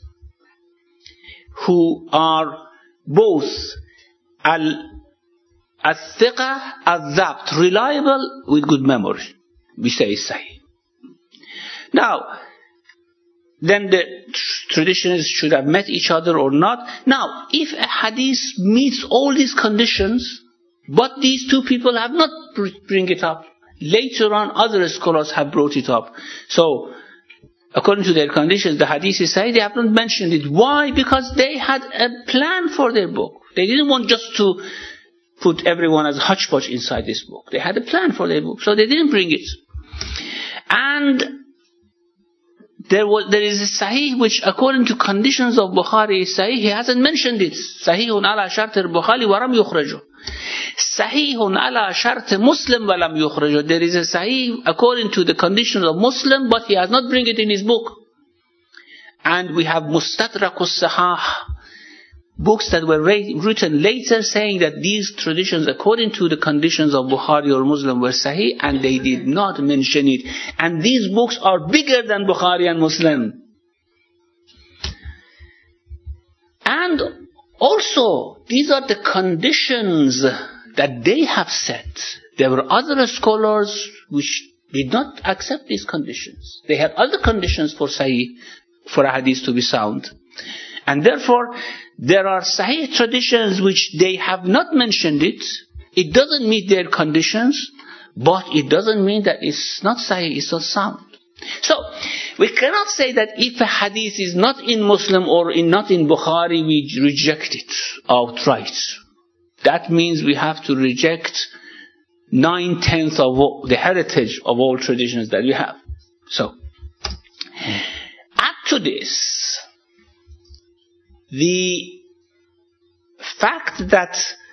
who are both al al-thiqa, al-dhabt, reliable with good memory, we say it's Sahih. Now, then the traditions should have met each other or not. Now, if a hadith meets all these conditions, but these two people have not bring it up, later on other scholars have brought it up. So, according to their conditions, the hadith is Sahih, they have not mentioned it. Why? Because they had a plan for their book. They didn't want just to put everyone as hodgepodge inside this book. They had a plan for their book, so they didn't bring it. And there was, there is a Sahih which, according to conditions of Bukhari, is Sahih. He hasn't mentioned it. Sahihun ala shart al-Bukhari waram yukhraju. Sahihun ala shart Muslim walam yukhraju. There is a Sahih according to the conditions of Muslim, but he has not bring it in his book. And we have Mustadrakus Sahah, books that were written later saying that these traditions, according to the conditions of Bukhari or Muslim, were Sahih, and they did not mention it. And these books are bigger than Bukhari and Muslim. And also, these are the conditions that they have set. There were other scholars which did not accept these conditions. They had other conditions for Sahih, for a hadith to be sound. And therefore, there are Sahih traditions which they have not mentioned it. It doesn't meet their conditions, but it doesn't mean that it's not Sahih, it's not sound. So, we cannot say that if a hadith is not in Muslim or in, not in Bukhari, we reject it outright. That means we have to reject nine-tenths of all, the heritage of all traditions that we have. So, add to this the fact that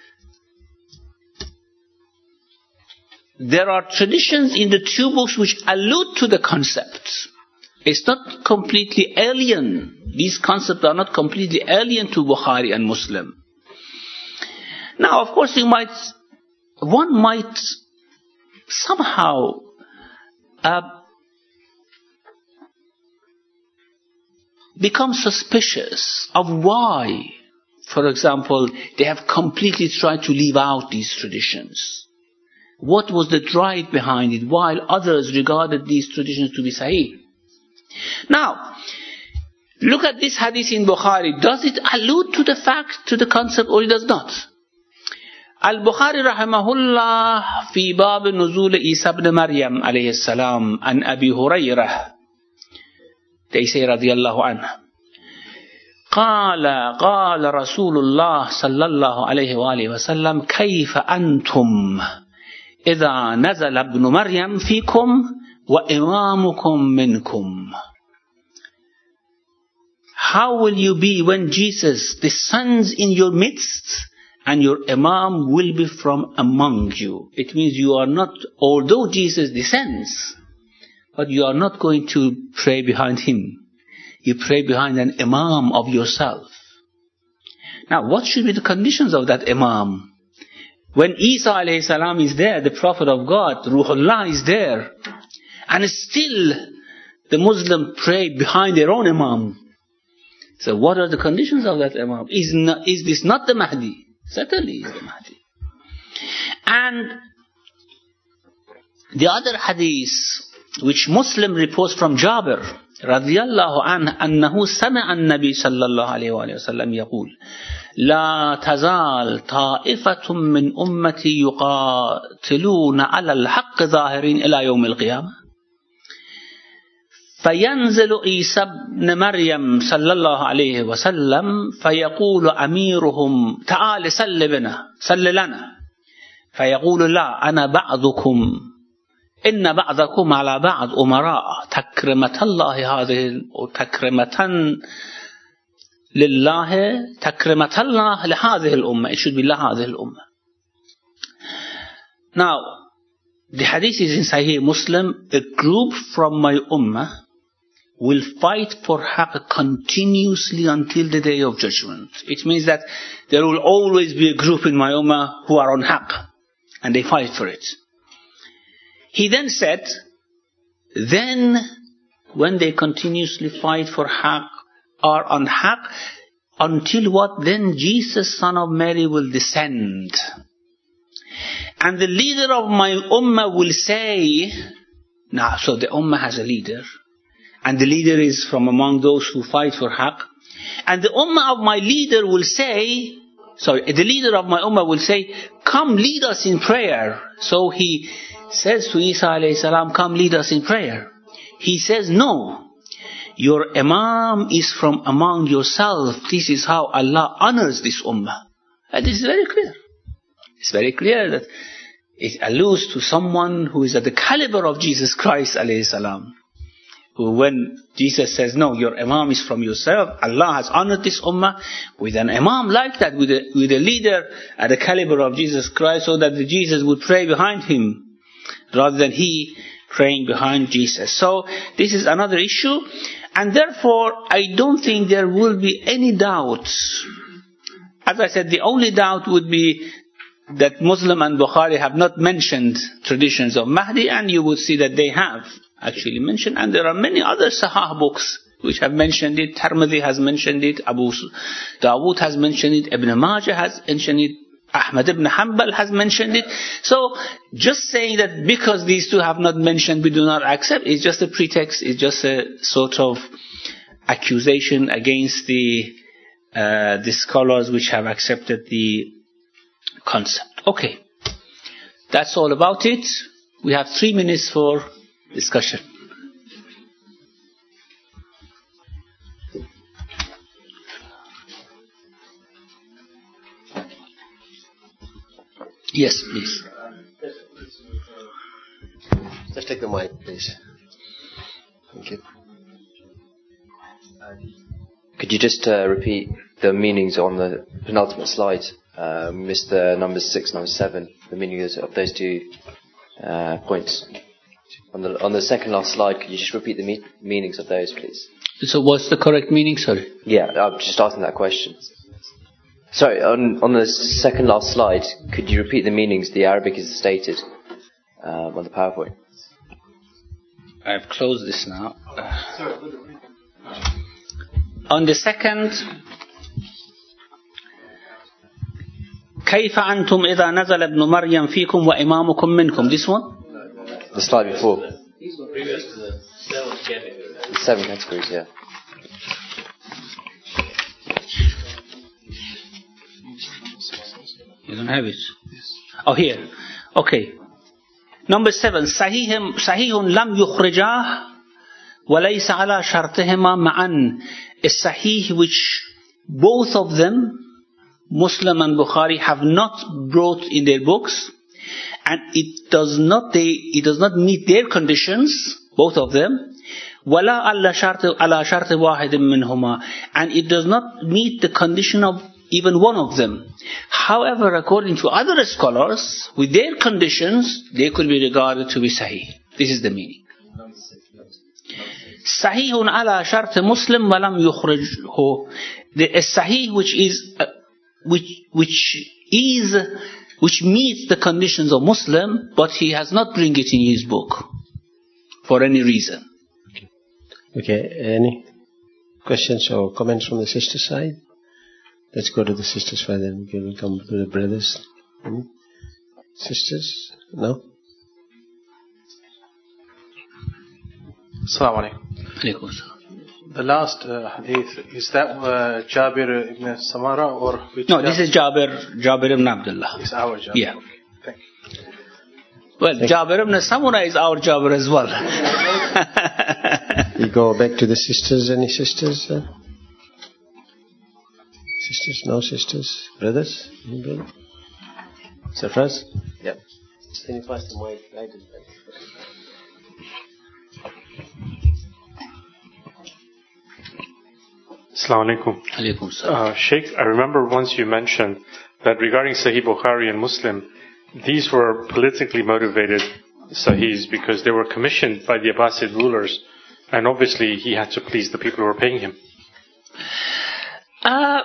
there are traditions in the two books which allude to the concept. It's not completely alien. These concepts are not completely alien to Bukhari and Muslim. Now, of course, you might, one might somehow uh, become suspicious of why for example, they have completely tried to leave out these traditions. What was the drive behind it, while others regarded these traditions to be sahih? Now, look at this hadith in Bukhari. Does it allude to the fact, to the concept, or it does not? Al-Bukhari rahimahullah fi bab nuzul Isa ibn Maryam alayhi salam an Abi Hurairah. They say radiyallahu anhu. قال قال رسول الله صلى الله عليه وآله وسلم كيف أنتم إذا نزل ابن مريم فيكم وإمامكم منكم. How will you be when Jesus descends in your midst and your Imam will be from among you? It means you are not, although Jesus descends, but you are not going to pray behind him. You pray behind an Imam of yourself. Now, what should be the conditions of that Imam? When Isa alayhi salam is there, the Prophet of God, Ruhullah is there, and still the Muslim pray behind their own Imam. So what are the conditions of that Imam? Is, not, is this not the Mahdi? Certainly is the Mahdi. And the other hadith, which Muslim reports from Jabir, radiyallahu anhu, أنه سمع النبي صلى الله عليه وآله وسلم يقول لا تزال طائفة من أمتي يقاتلون على الحق ظاهرين إلى يوم القيامة فينزل عيسى ابن مريم صلى الله عليه وسلم فيقول أميرهم تعال سل بنا سل لنا فيقول لا أنا بعضكم إن بعضكم على بعض أمراء تكرمة الله هذه تكرمة لله تكرمة الله لهذه الأمة. It should be لهذه الأمة. Now, the hadith is in Sahih Muslim. A group from my ummah will fight for haqq continuously until the day of judgment. It means that there will always be a group in my ummah who are on haqq, and they fight for it. He then said, then when they continuously fight for haqq, or on haqq, until what? Then Jesus, son of Mary, will descend. And the leader of my ummah will say, now, so the ummah has a leader, and the leader is from among those who fight for haqq, and the ummah of my leader will say, sorry, the leader of my ummah will say, come lead us in prayer. So he says to Isa alayhi salam, come lead us in prayer. He says, no, your Imam is from among yourself. This is how Allah honors this ummah. And this is very clear. It's very clear that it alludes to someone who is at the caliber of Jesus Christ alayhi salam. Who, when Jesus says, no, your Imam is from yourself, Allah has honored this ummah with an Imam like that, with a, with a leader at the caliber of Jesus Christ, so that the Jesus would pray behind him rather than he praying behind Jesus. So this is another issue, and therefore I don't think there will be any doubt. As I said, the only doubt would be that Muslim and Bukhari have not mentioned traditions of Mahdi, and you would see that they have actually mentioned, and there are many other Sahih books which have mentioned it. Tirmidhi has mentioned it, Abu Dawood has mentioned it, Ibn Majah has mentioned it, Ahmad ibn Hanbal has mentioned it. So just saying that because these two have not mentioned, we do not accept, is just a pretext, it's just a sort of accusation against the uh, the scholars which have accepted the concept. Okay, that's all about it. We have three minutes for discussion. Yes, please. Just take the mic, please. Thank you. Could you just uh, repeat the meanings on the penultimate slide? Uh, missed the numbers six, number seven. The meanings of those two uh, points. On the on the second last slide, could you just repeat the me- meanings of those, please? So, what's the correct meaning? Sorry. Yeah, I'm just asking that question. Sorry, on on the second last slide, could you repeat the meanings? The Arabic is stated um, on the PowerPoint. I've closed this now. On the second كيف أنتم إذا نزل ابن مريم فيكم وإمامكم منكم. This one? The slide before. The seven categories, yeah. You don't have it? Oh, here. Okay. Number seven. صحيح صحيح لم يخرجاه وليس على شرطهما معا. A sahih which both of them, Muslim and Bukhari, have not brought in their books, and it does not they it does not meet their conditions, both of them. ولا على شرط على شرط واحد منهما, and it does not meet the condition of even one of them. However, according to other scholars, with their conditions, they could be regarded to be sahih. This is the meaning. Sahih ala shart Muslim wa lam yukhrijhu. The sahih which is uh, which which is which meets the conditions of Muslim, but he has not bring it in his book for any reason. Okay, any questions or comments from the sister side? Let's go to the sisters side, then we will come to the brothers. Hmm? Sisters? No? Assalamu alaikum. The last uh, hadith, is that uh, Jabir ibn Samara or which? No, this is Jabir, Jabir ibn Abdullah. It's our Jabir. Yeah. Okay. Thank you. Well, Thank Jabir ibn Samura is our Jabir as well. We go back to the sisters. Any sisters? Uh? Sisters? No sisters? Brothers? Anybody? Safraz? Yep. Can you pass the mic? I did. Assalamu alaikum. Alaikum salam. Uh, Sheikh, I remember once you mentioned that regarding Sahih Bukhari and Muslim, these were politically motivated Sahihs because they were commissioned by the Abbasid rulers, and obviously he had to please the people who were paying him. Uh,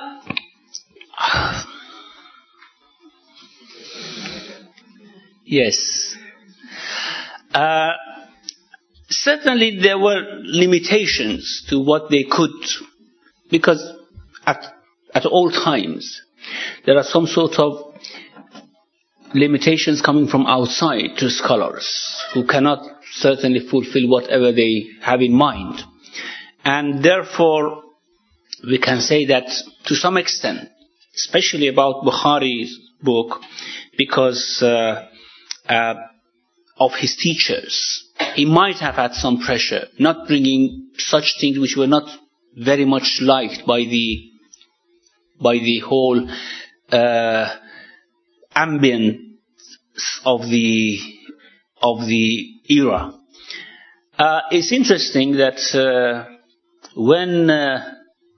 yes. Uh, certainly there were limitations to what they could, because at, at all times there are some sort of limitations coming from outside to scholars who cannot certainly fulfill whatever they have in mind. And therefore, we can say that to some extent, especially about Bukhari's book, because uh, uh, of his teachers, he might have had some pressure, not bringing such things which were not very much liked by the by the whole uh, ambience of the of the era. Uh, it's interesting that uh, when uh,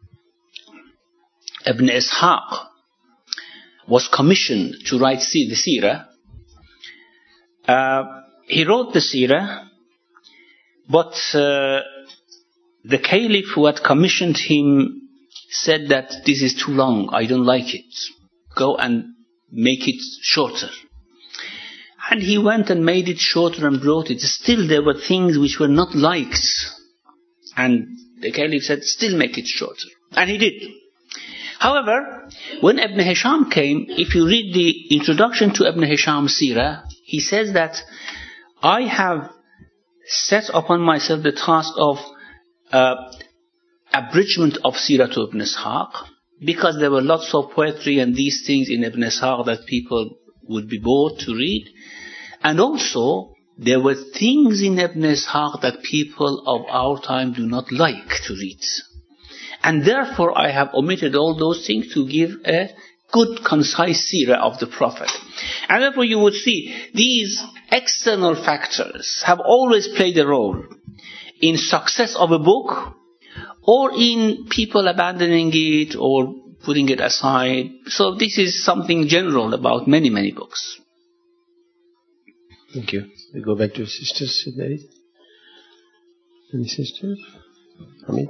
Ibn Ishaq was commissioned to write the Seerah, uh, he wrote the Seerah, but uh, the Caliph who had commissioned him said that this is too long, I don't like it. Go and make it shorter. And he went and made it shorter and brought it. Still there were things which were not liked. And the Caliph said, still make it shorter. And he did. However, when Ibn Hisham came, if you read the introduction to Ibn Hisham's Seerah, he says that I have set upon myself the task of uh, abridgment of Seerah to Ibn Ishaq, because there were lots of poetry and these things in Ibn Ishaq that people would be bored to read. And also, there were things in Ibn Ishaq that people of our time do not like to read. And therefore, I have omitted all those things to give a good, concise seerah of the Prophet. And therefore, you would see these external factors have always played a role in success of a book, or in people abandoning it or putting it aside. So this is something general about many, many books. Thank you. We go back to sisters, if there is. Any sister? Hamid?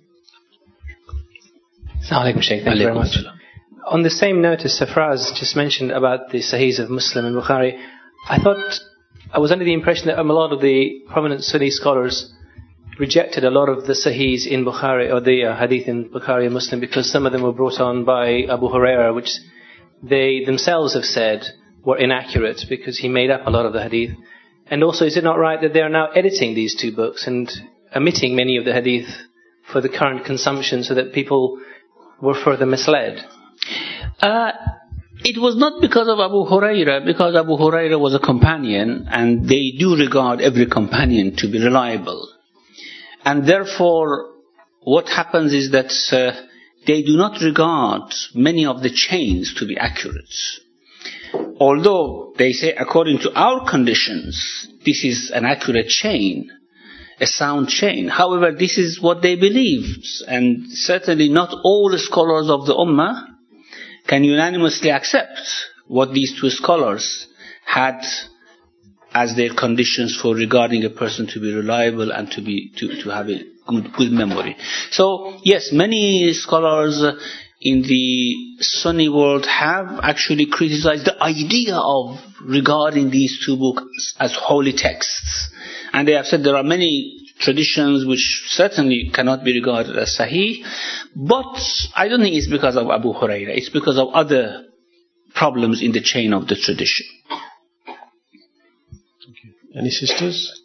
Assalamu alaikum, Shaykh. Thank you very much. On the same note as Safraz just mentioned about the Sahihs of Muslim and Bukhari, I thought, I was under the impression that a lot of the prominent Sunni scholars rejected a lot of the Sahihs in Bukhari, or the uh, Hadith in Bukhari and Muslim, because some of them were brought on by Abu Huraira, which they themselves have said were inaccurate because he made up a lot of the hadith? And also, is it not right that they are now editing these two books and omitting many of the hadith for the current consumption so that people were further misled? Uh, it was not because of Abu Huraira, because Abu Huraira was a companion, and they do regard every companion to be reliable. And therefore, what happens is that uh, they do not regard many of the chains to be accurate. Although they say, according to our conditions, this is an accurate chain, a sound chain. However, this is what they believed, and certainly not all the scholars of the Ummah can unanimously accept what these two scholars had as their conditions for regarding a person to be reliable and to be to, to have a good good memory. So yes, many scholars in the Sunni world have actually criticized the idea of regarding these two books as holy texts. And they have said there are many traditions which certainly cannot be regarded as sahih, but I don't think it's because of Abu Huraira, it's because of other problems in the chain of the tradition. Any sisters?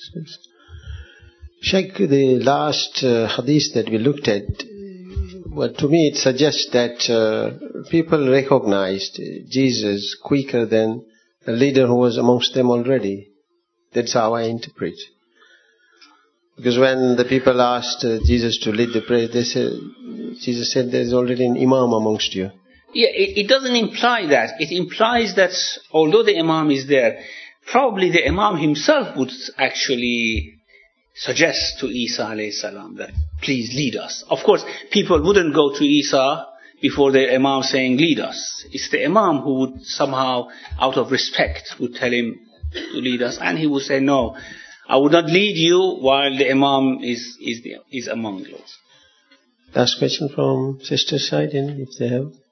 Sheikh, the last uh, hadith that we looked at, well, to me it suggests that uh, people recognized Jesus quicker than a leader who was amongst them already. That's how I interpret. Because when the people asked uh, Jesus to lead the prayer, they said, Jesus said, there's already an imam amongst you. Yeah, it, it doesn't imply that. It implies that although the imam is there, probably the imam himself would actually suggest to Isa alayhi salam that please lead us. Of course, people wouldn't go to Isa before the imam saying lead us. It's the imam who would somehow, out of respect, would tell him to lead us, and he would say, no, I would not lead you while the imam is is, the, is among us. Last question from sister's side, if they have.